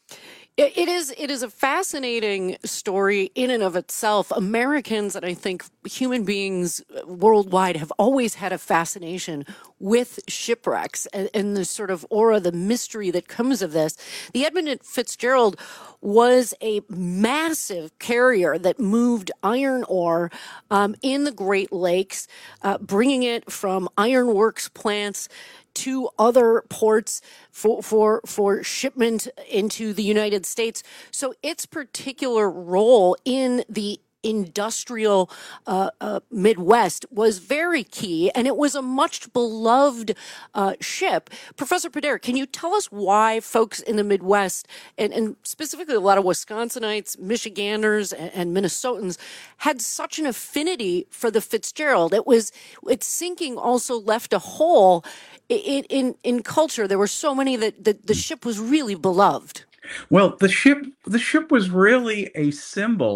It, it is it is a fascinating story in and of itself. Americans, and I think human beings worldwide, have always had a fascination with shipwrecks and, and the sort of aura, the mystery that comes of this. The Edmund Fitzgerald was a massive carrier that moved iron ore um, in the Great Lakes, uh, bringing it from ironworks plants to other ports for, for, for shipment into the United States. So its particular role in the industrial uh, uh, Midwest was very key, and it was a much beloved uh, ship. Professor Pedair, can you tell us why folks in the Midwest, and, and specifically a lot of Wisconsinites, Michiganders, and, and Minnesotans, had such an affinity for the Fitzgerald? It was its sinking also left a hole in in, in culture. There were so many that the, the ship was really beloved. Well, the ship the ship was really a symbol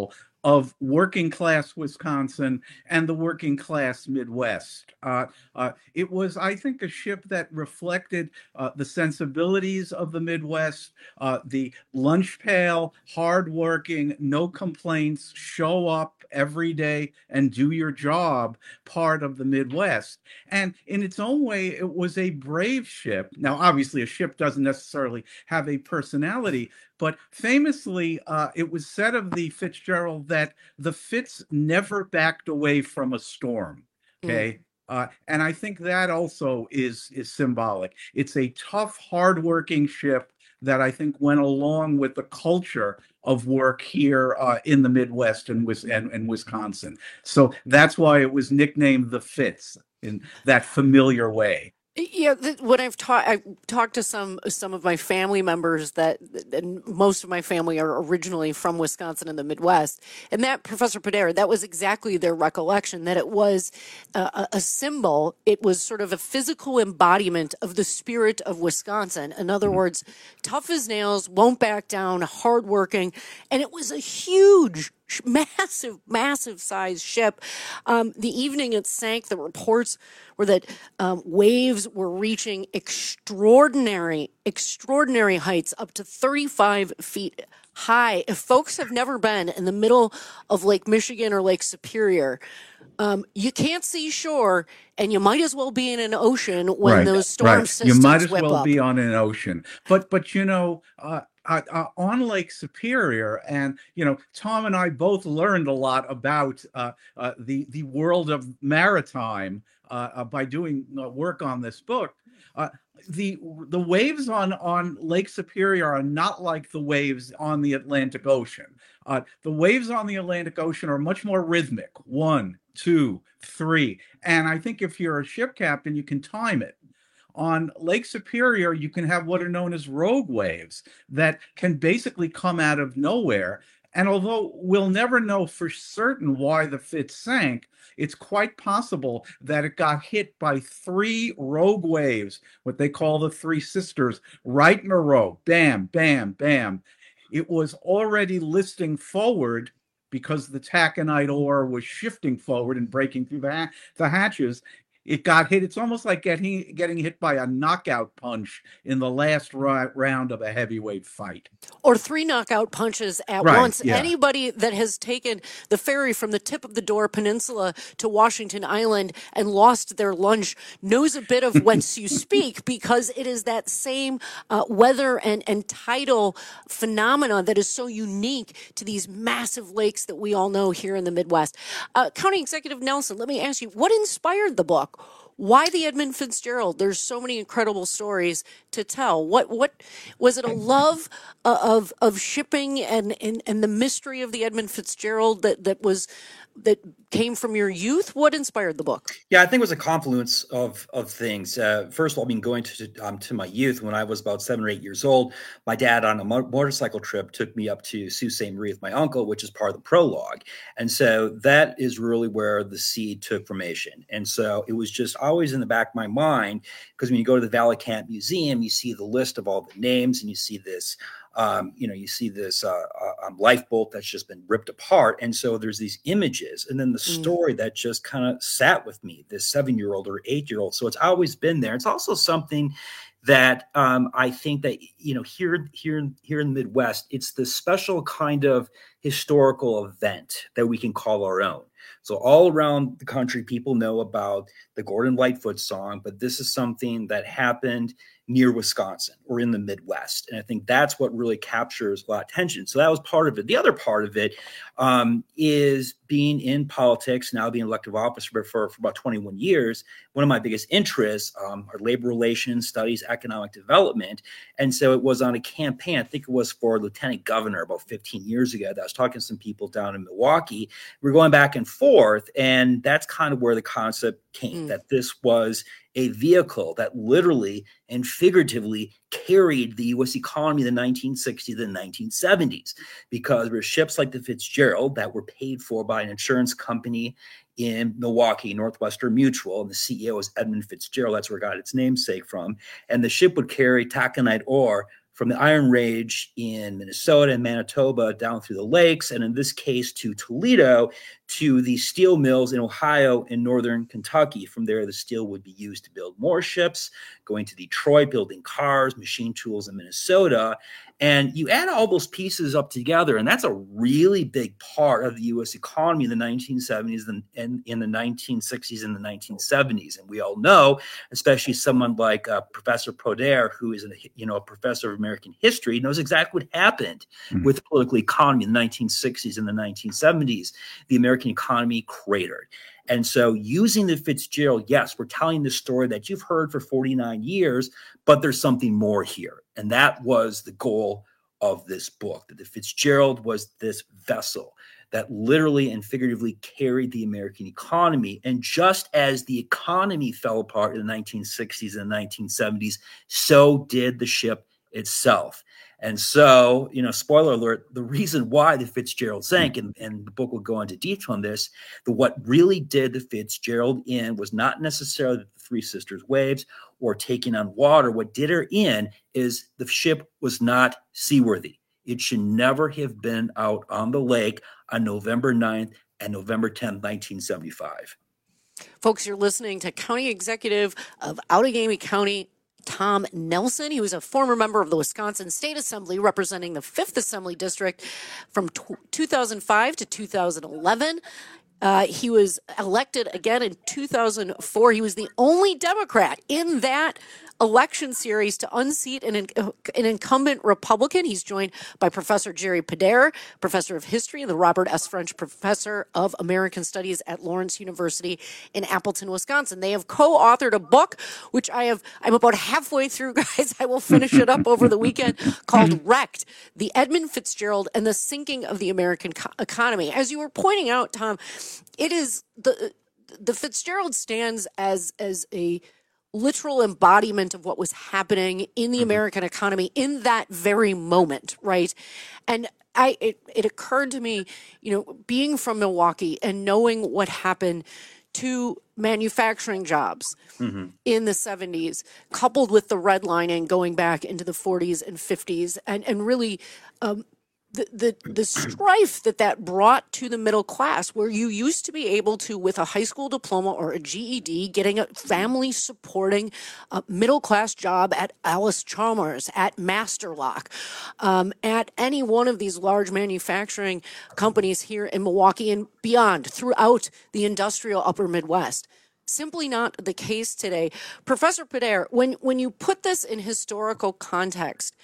of working class Wisconsin and the working class Midwest. Uh, uh, it was, I think, a ship that reflected uh, the sensibilities of the Midwest, uh, the lunch pail, hardworking, no complaints, show up every day and do your job part of the Midwest. And in its own way, it was a brave ship. Now, obviously, a ship doesn't necessarily have a personality, but famously, uh, it was said of the Fitzgerald that the Fitz never backed away from a storm. Okay. Mm. Uh, and I think that also is, is symbolic. It's a tough, hardworking ship that I think went along with the culture of work here uh, in the Midwest and, and, and Wisconsin. So that's why it was nicknamed the Fitz in that familiar way. Yeah, when I've talked, I've talked to some some of my family members that, and most of my family are originally from Wisconsin and the Midwest, and that Professor Padera, that was exactly their recollection, that it was a, a symbol. It was sort of a physical embodiment of the spirit of Wisconsin. In other words, tough as nails, won't back down, hardworking, and it was a huge, massive, massive size ship. Um, the evening it sank, the reports were that um, waves were reaching extraordinary, extraordinary heights, up to thirty-five feet high. If folks have never been in the middle of Lake Michigan or Lake Superior, um, you can't see shore, and you might as well be in an ocean when right, those storm right. systems You might as whip well up. be on an ocean. But, but you know, uh, Uh, uh, on Lake Superior, and you know, Tom and I both learned a lot about uh, uh, the the world of maritime uh, uh, by doing uh, work on this book. Uh, the the waves on on Lake Superior are not like the waves on the Atlantic Ocean. Uh, the waves on the Atlantic Ocean are much more rhythmic. One, two, three, and I think if you're a ship captain, you can time it. On Lake Superior, you can have what are known as rogue waves that can basically come out of nowhere. And although we'll never know for certain why the Fitz sank, it's quite possible that it got hit by three rogue waves, what they call the Three Sisters, right in a row. Bam, bam, bam. It was already listing forward because the taconite ore was shifting forward and breaking through the, ha- the hatches. It got hit. It's almost like getting getting hit by a knockout punch in the last ri- round of a heavyweight fight. Or three knockout punches at right, once. Yeah. Anybody that has taken the ferry from the tip of the Door Peninsula to Washington Island and lost their lunch knows a bit of whence you speak, because it is that same uh, weather and, and tidal phenomenon that is so unique to these massive lakes that we all know here in the Midwest. Uh, County Executive Nelson, let me ask you, what inspired the book? Why the Edmund Fitzgerald? There's so many incredible stories to tell. What what was it? A love uh, of of shipping and, and and the mystery of the Edmund Fitzgerald that that was that came from your youth? What inspired the book? Yeah, I think it was a confluence of of things. Uh, first of all, I mean, going to um, to my youth when I was about seven or eight years old, my dad on a mo- motorcycle trip took me up to Sault Ste. Marie with my uncle, which is part of the prologue, and so that is really where the seed took formation. And so it was just always in the back of my mind, because when you go to the Valley Camp Museum, you see the list of all the names, and you see this. Um, you know, you see this uh, uh, lifeboat that's just been ripped apart. And so there's these images, and then the story mm. that just kind of sat with me, this seven-year-old or eight-year-old. So it's always been there. It's also something that um, I think that, you know, here, here, here in the Midwest, it's the special kind of historical event that we can call our own. So all around the country, people know about the Gordon Lightfoot song, but this is something that happened near Wisconsin or in the Midwest. And I think that's what really captures a lot of attention. So that was part of it. The other part of it um, is being in politics, now being elected office for, for about twenty-one years. One of my biggest interests um, are labor relations, studies, economic development. And so it was on a campaign, I think it was for lieutenant governor about fifteen years ago, that I was talking to some people down in Milwaukee. We were going back and forth, and that's kind of where the concept came, mm. that this was a vehicle that literally and figuratively carried the U S economy in the nineteen sixties and nineteen seventies, because there were ships like the Fitzgerald that were paid for by an insurance company in Milwaukee, Northwestern Mutual, and the C E O was Edmund Fitzgerald. That's where it got its namesake from. And the ship would carry taconite ore from the Iron Range in Minnesota and Manitoba down through the lakes, and in this case to Toledo, to the steel mills in Ohio and northern Kentucky. From there, the steel would be used to build more ships, going to Detroit, building cars, machine tools in Minnesota. And you add all those pieces up together, and that's a really big part of the U S economy in the nineteen seventies and, and in the nineteen sixties and the nineteen seventies. And we all know, especially someone like uh, Professor Poder, who is a, you know, a professor of American history, knows exactly what happened mm-hmm. with the political economy in the nineteen sixties and the nineteen seventies. The American economy cratered. And so using the Fitzgerald, yes, we're telling the story that you've heard for forty-nine years, but there's something more here. And that was the goal of this book, that the Fitzgerald was this vessel that literally and figuratively carried the American economy. And just as the economy fell apart in the nineteen sixties and nineteen seventies, so did the ship itself. And so, you know, spoiler alert, the reason why the Fitzgerald sank, and, and the book will go into detail on this, the, what really did the Fitzgerald in was not necessarily the Three Sisters waves or taking on water. What did her in is the ship was not seaworthy. It should never have been out on the lake on November ninth and November tenth, nineteen seventy-five. Folks, you're listening to County Executive of Outagamie County, Tom Nelson. He was a former member of the Wisconsin State Assembly representing the fifth Assembly District from two thousand five to two thousand eleven. Uh, he was elected again in two thousand four. He was the only Democrat in that election series to unseat an, an incumbent Republican. He's joined by Professor Jerry Poder, professor of history, and the Robert S. French professor of American Studies at Lawrence University in Appleton, Wisconsin. They have co-authored a book, which I have, I'm about halfway through, guys. I will finish it up over the weekend, called Wrecked, The Edmund Fitzgerald and the Sinking of the American Co- Economy. As you were pointing out, Tom, it is the, the Fitzgerald stands as, as a literal embodiment of what was happening in the American economy in that very moment, right? And I, it, it occurred to me, you know, being from Milwaukee and knowing what happened to manufacturing jobs mm-hmm. in the seventies, coupled with the redlining going back into the forties and fifties, and, and really um, the, the the strife that that brought to the middle class, where you used to be able to, with a high school diploma or a G E D, getting a family supporting uh, middle class job at Alice Chalmers, at Masterlock, um, at any one of these large manufacturing companies here in Milwaukee and beyond, throughout the industrial upper Midwest. Simply not the case today. Professor Poder, when, when you put this in historical context,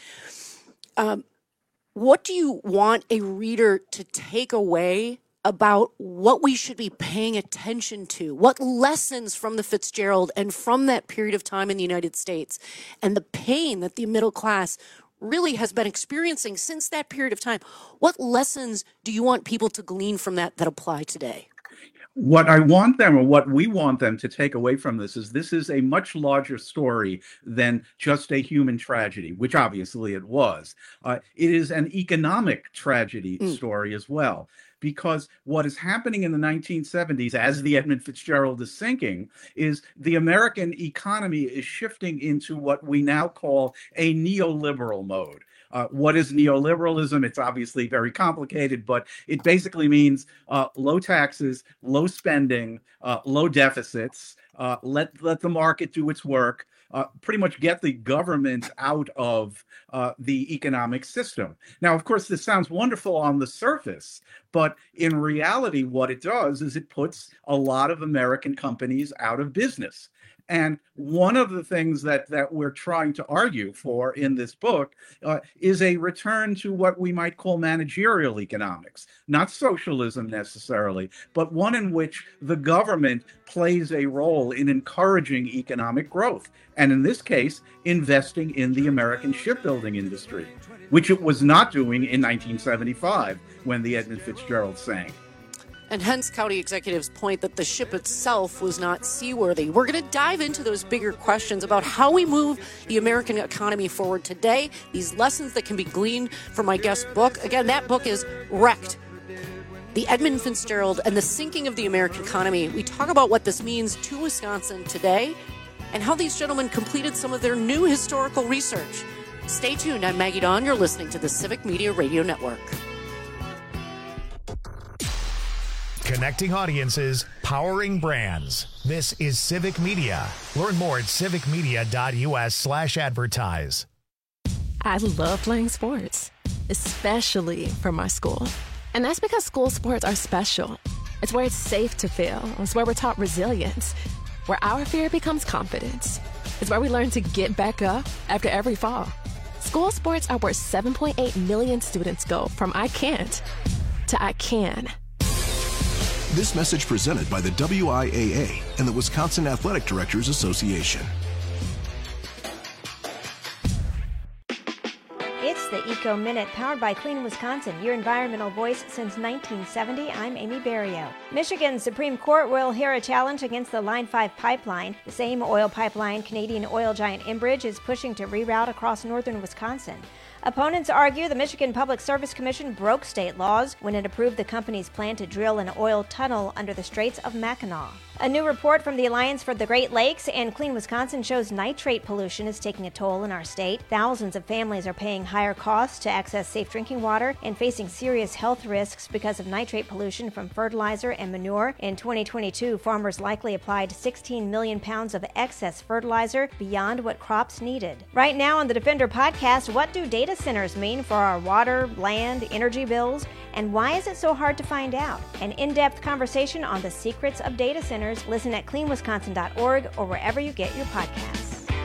um, what do you want a reader to take away about what we should be paying attention to? What lessons from the Fitzgerald and from that period of time in the United States and the pain that the middle class really has been experiencing since that period of time? What lessons do you want people to glean from that that apply today? What I want them, or what we want them to take away from this, is this is a much larger story than just a human tragedy, which obviously it was. Uh, it is an economic tragedy mm. story as well, because what is happening in the nineteen seventies, as the Edmund Fitzgerald is sinking, is the American economy is shifting into what we now call a neoliberal mode. Uh, what is neoliberalism? It's obviously very complicated, but it basically means uh, low taxes, low spending, uh, low deficits, uh, let, let the market do its work, uh, pretty much get the government out of uh, the economic system. Now, of course, this sounds wonderful on the surface, but in reality, what it does is it puts a lot of American companies out of business. And one of the things that, that we're trying to argue for in this book uh, is a return to what we might call managerial economics, not socialism necessarily, but one in which the government plays a role in encouraging economic growth. And in this case, investing in the American shipbuilding industry, which it was not doing in nineteen seventy-five when the Edmund Fitzgerald sank. And hence county executives' point that the ship itself was not seaworthy. We're going to dive into those bigger questions about how we move the American economy forward today, these lessons that can be gleaned from my guest's book. Again, that book is Wrecked, The Edmund Fitzgerald and the Sinking of the American Economy. We talk about what this means to Wisconsin today and how these gentlemen completed some of their new historical research. Stay tuned. I'm Maggie Dawn. You're listening to the Civic Media Radio Network. Connecting audiences, powering brands. This is Civic Media. Learn more at civicmedia.us slash advertise. I love playing sports, especially for my school. And that's because school sports are special. It's where it's safe to fail. It's where we're taught resilience, where our fear becomes confidence. It's where we learn to get back up after every fall. School sports are where seven point eight million students go from I can't to I can. This message presented by the W I A A and the Wisconsin Athletic Directors Association. It's the Eco Minute, powered by Clean Wisconsin, your environmental voice since nineteen seventy. I'm Amy Barrio. Michigan's Supreme Court will hear a challenge against the Line five pipeline. The same oil pipeline Canadian oil giant Enbridge is pushing to reroute across northern Wisconsin. Opponents argue the Michigan Public Service Commission broke state laws when it approved the company's plan to drill an oil tunnel under the Straits of Mackinac. A new report from the Alliance for the Great Lakes and Clean Wisconsin shows nitrate pollution is taking a toll in our state. Thousands of families are paying higher costs to access safe drinking water and facing serious health risks because of nitrate pollution from fertilizer and manure. In twenty twenty-two, farmers likely applied sixteen million pounds of excess fertilizer beyond what crops needed. Right now on the Defender podcast, what do data centers mean for our water, land, energy bills, and why is it so hard to find out? An in-depth conversation on the secrets of data centers. Listen at clean wisconsin dot org or wherever you get your podcasts.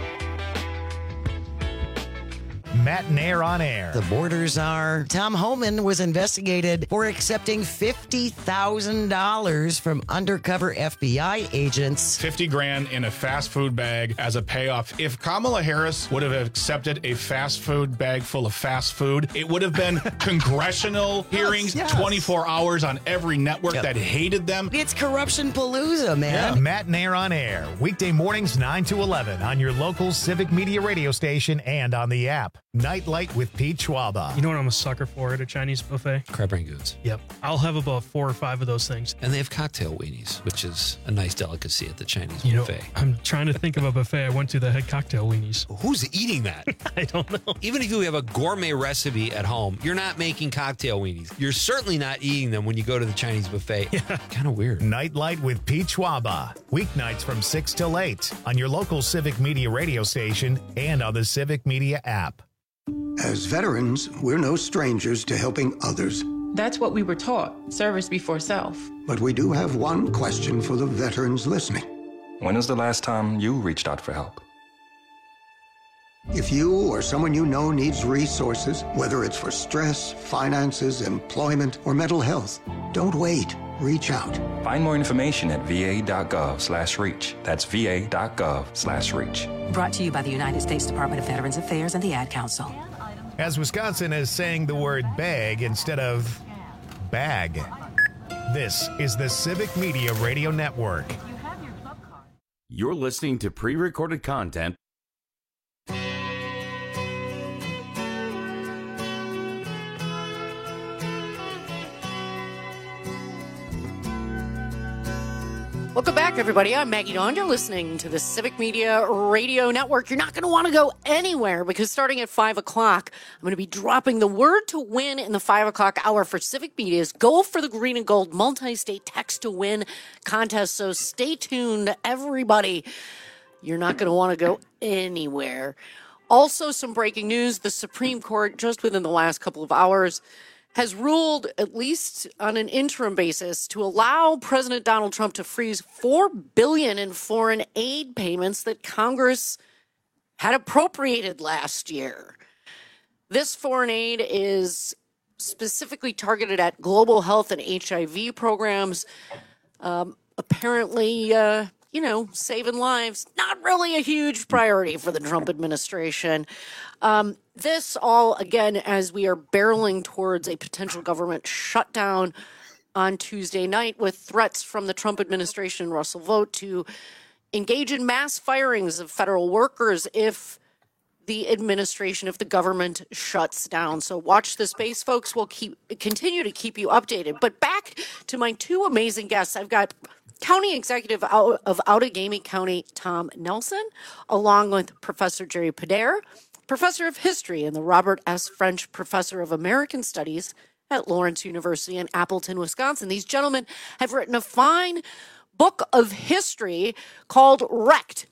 Matt and Air on Air. The borders are. Tom Homan was investigated for accepting fifty thousand dollars from undercover F B I agents. fifty grand in a fast food bag as a payoff. If Kamala Harris would have accepted a fast food bag full of fast food, it would have been congressional hearings, yes, yes. twenty-four hours on every network yep. that hated them. It's corruption palooza, man. Yeah. Matt and Air on Air. Weekday mornings nine to eleven on your local Civic Media radio station and on the app. Nightlight with Pete Schwaba. You know what I'm a sucker for at a Chinese buffet? Crab rangoons. Yep. I'll have about four or five of those things. And they have cocktail weenies, which is a nice delicacy at the Chinese you buffet. Know, I'm trying to think of a buffet I went to that had cocktail weenies. Who's eating that? I don't know. Even if you have a gourmet recipe at home, you're not making cocktail weenies. You're certainly not eating them when you go to the Chinese buffet. Yeah. Kind of weird. Nightlight with Pete Schwaba. Weeknights from six till eight on your local Civic Media radio station and on the Civic Media app. As veterans, we're no strangers to helping others. That's what we were taught, service before self. But we do have one question for the veterans listening. When was the last time you reached out for help? If you or someone you know needs resources, whether it's for stress, finances, employment, or mental health, don't wait. Reach out. Find more information at va.gov slash reach. That's va.gov slash reach. Brought to you by the United States Department of Veterans Affairs and the Ad Council. As Wisconsin is saying the word bag instead of bag. This is the Civic Media Radio Network. You're listening to pre-recorded content. Welcome back, everybody. I'm Maggie Dawn. You're listening to the Civic Media Radio Network. You're not going to want to go anywhere because starting at five o'clock, I'm going to be dropping the word to win in the five o'clock hour for Civic Media's Go for the Green and Gold multi-state text to win contest. So stay tuned, everybody. You're not going to want to go anywhere. Also, some breaking news. The Supreme Court, just within the last couple of hours, has ruled, at least on an interim basis, to allow President Donald Trump to freeze four billion dollars in foreign aid payments that Congress had appropriated last year. This foreign aid is specifically targeted at global health and H I V programs. Um, apparently, uh, you know, saving lives, not really a huge priority for the Trump administration. Um, this all, again, as we are barreling towards a potential government shutdown on Tuesday night with threats from the Trump administration, Russell Vought, to engage in mass firings of federal workers if the administration, if the government shuts down. So watch the space, folks. We'll keep continue to keep you updated. But back to my two amazing guests. I've got County Executive of Outagamie County, Tom Nelson, along with Professor Jerry Podair, professor of history and the Robert S. French Professor of American Studies at Lawrence University in Appleton, Wisconsin. These gentlemen have written a fine book of history called Wrecked: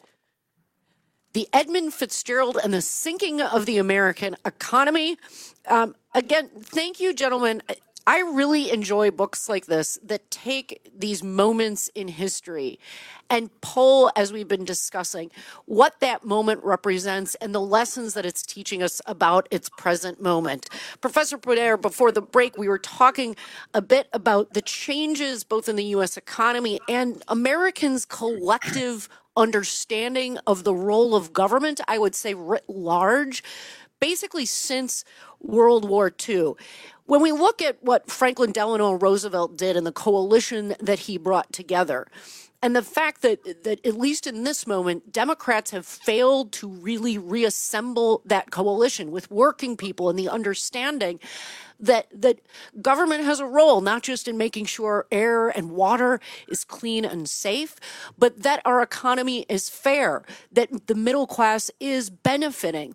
The Edmund Fitzgerald and the Sinking of the American Economy. Um, again, thank you, gentlemen. I really enjoy books like this that take these moments in history and pull, as we've been discussing, what that moment represents and the lessons that it's teaching us about its present moment. Professor Poder, before the break, we were talking a bit about the changes both in the U S economy and Americans' collective understanding of the role of government, I would say writ large, basically since World War Two. When we look at what Franklin Delano Roosevelt did and the coalition that he brought together, and the fact that, that at least in this moment, Democrats have failed to really reassemble that coalition with working people and the understanding that that government has a role, not just in making sure air and water is clean and safe, but that our economy is fair, that the middle class is benefiting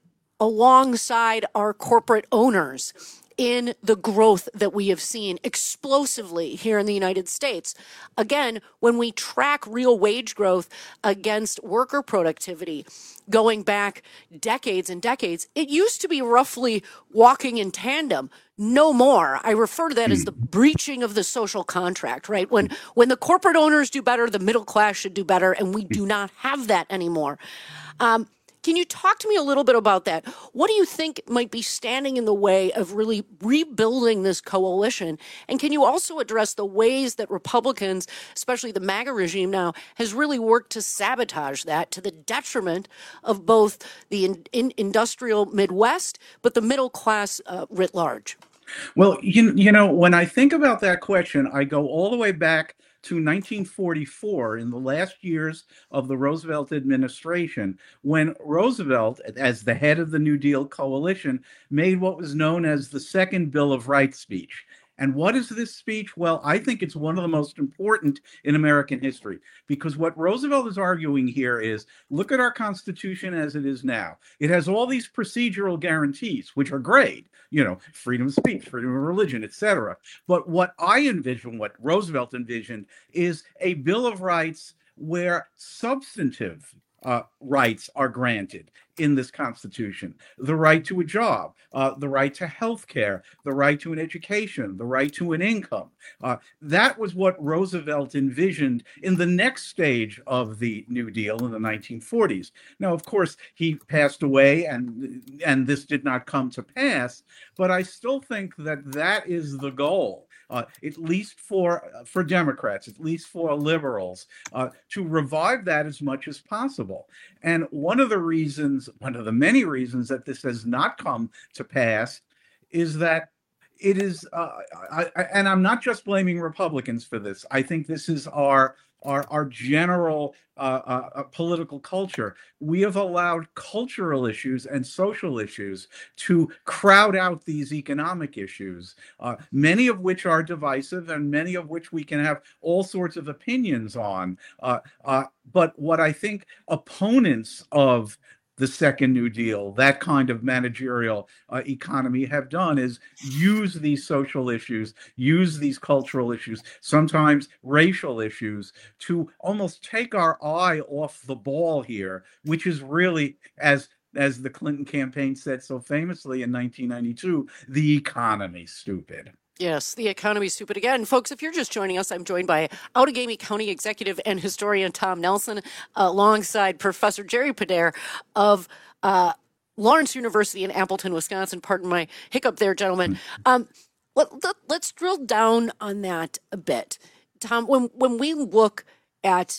alongside our corporate owners in the growth that we have seen explosively here in the United States. Again, when we track real wage growth against worker productivity, going back decades and decades, it used to be roughly walking in tandem. No more. I refer to that as the breaching of the social contract, right? When when the corporate owners do better, the middle class should do better, and we do not have that anymore. Um, Can you talk to me a little bit about that? What do you think might be standing in the way of really rebuilding this coalition? And can you also address the ways that Republicans, especially the MAGA regime now, has really worked to sabotage that to the detriment of both the in, in industrial Midwest, but the middle class uh, writ large? Well, you, you know, when I think about that question, I go all the way back to nineteen forty-four, in the last years of the Roosevelt administration, when Roosevelt, as the head of the New Deal coalition, made what was known as the Second Bill of Rights speech. And what is this speech? Well, I think it's one of the most important in American history, because what Roosevelt is arguing here is, look at our Constitution as it is now. It has all these procedural guarantees, which are great, you know, freedom of speech, freedom of religion, et cetera. But what I envision, what Roosevelt envisioned, is a Bill of Rights where substantive Uh, rights are granted in this Constitution. The right to a job, uh, the right to health care, the right to an education, the right to an income. Uh, that was what Roosevelt envisioned in the next stage of the New Deal in the nineteen forties. Now, of course, he passed away and, and this did not come to pass, but I still think that that is the goal. Uh, at least for uh, for Democrats, at least for liberals, uh, to revive that as much as possible. And one of the reasons, one of the many reasons that this has not come to pass is that it is, uh, I, I, and I'm not just blaming Republicans for this. I think this is our our, our general uh, uh, political culture. We have allowed cultural issues and social issues to crowd out these economic issues, uh, many of which are divisive and many of which we can have all sorts of opinions on. Uh, uh, but what I think opponents of the Second New Deal, that kind of managerial uh, economy, have done is use these social issues, use these cultural issues, sometimes racial issues, to almost take our eye off the ball here, which is really, as as the Clinton campaign said so famously in nineteen ninety-two, the economy, stupid. Yes, the economy is stupid again. Folks, if you're just joining us, I'm joined by Outagamie County Executive and Historian Tom Nelson, uh, alongside Professor Jerry Poder of uh, Lawrence University in Appleton, Wisconsin. Pardon my hiccup there, gentlemen. Um, let, let, let's drill down on that a bit. Tom, when, when we look at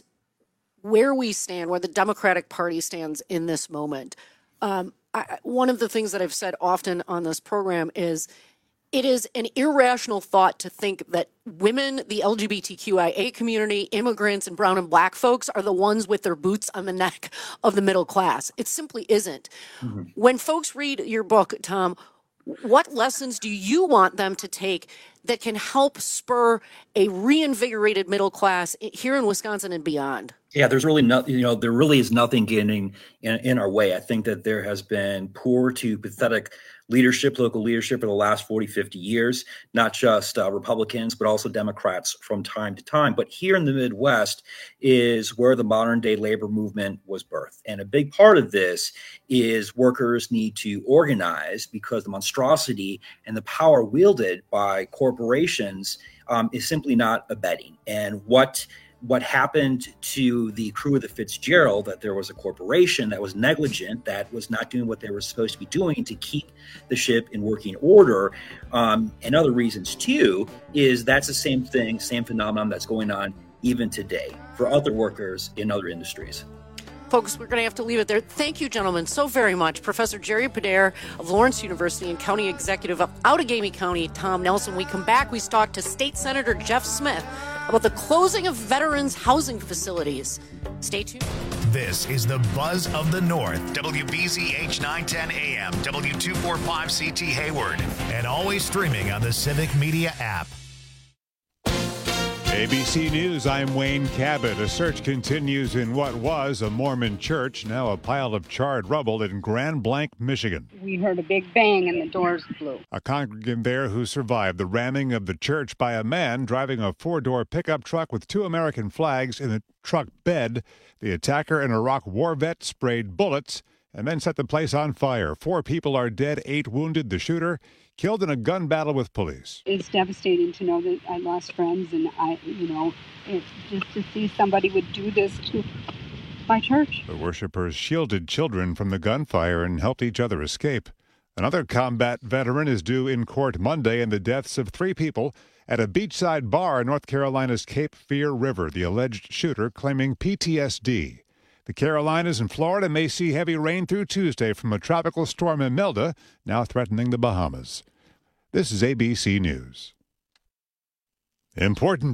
where we stand, where the Democratic Party stands in this moment, um, I, one of the things that I've said often on this program is it is an irrational thought to think that women, the L G B T Q I A community, immigrants, and brown and black folks are the ones with their boots on the neck of the middle class. It simply isn't. Mm-hmm. When folks read your book, Tom, what lessons do you want them to take that can help spur a reinvigorated middle class here in Wisconsin and beyond? Yeah, there's really not, you know, there really is nothing getting in, in our way. I think that there has been poor to pathetic leadership, local leadership for the last forty, fifty years, not just uh, Republicans, but also Democrats from time to time. But here in the Midwest is where the modern day labor movement was birthed. And a big part of this is workers need to organize because the monstrosity and the power wielded by corporations um, is simply not abetting. And what What happened to the crew of the Fitzgerald, that there was a corporation that was negligent, that was not doing what they were supposed to be doing to keep the ship in working order, um, and other reasons too, is that's the same thing, same phenomenon that's going on even today for other workers in other industries. Folks, we're going to have to leave it there. Thank you, gentlemen, so very much. Professor Jerry Podair of Lawrence University and County Executive of Outagamie County, Tom Nelson. We come back, we talk to State Senator Jeff Smith about the closing of veterans' housing facilities. Stay tuned. This is the Buzz of the North, W B Z H nine ten A M, W two forty-five C T Hayward, and always streaming on the Civic Media app. A B C News, I'm Wayne Cabot. A search continues in what was a Mormon church, now a pile of charred rubble in Grand Blanc, Michigan. We heard a big bang and the doors flew. A congregant there who survived the ramming of the church by a man driving a four-door pickup truck with two American flags in the truck bed. The attacker, an Iraq war vet, sprayed bullets and then set the place on fire. Four people are dead, eight wounded. The shooter killed in a gun battle with police. It's devastating to know that I lost friends, and I, you know, it's just to see somebody would do this to my church. The worshipers shielded children from the gunfire and helped each other escape. Another combat veteran is due in court Monday in the deaths of three people at a beachside bar in North Carolina's Cape Fear River, the alleged shooter claiming P T S D. The Carolinas and Florida may see heavy rain through Tuesday from a tropical storm Imelda, now threatening the Bahamas. This is A B C News. Important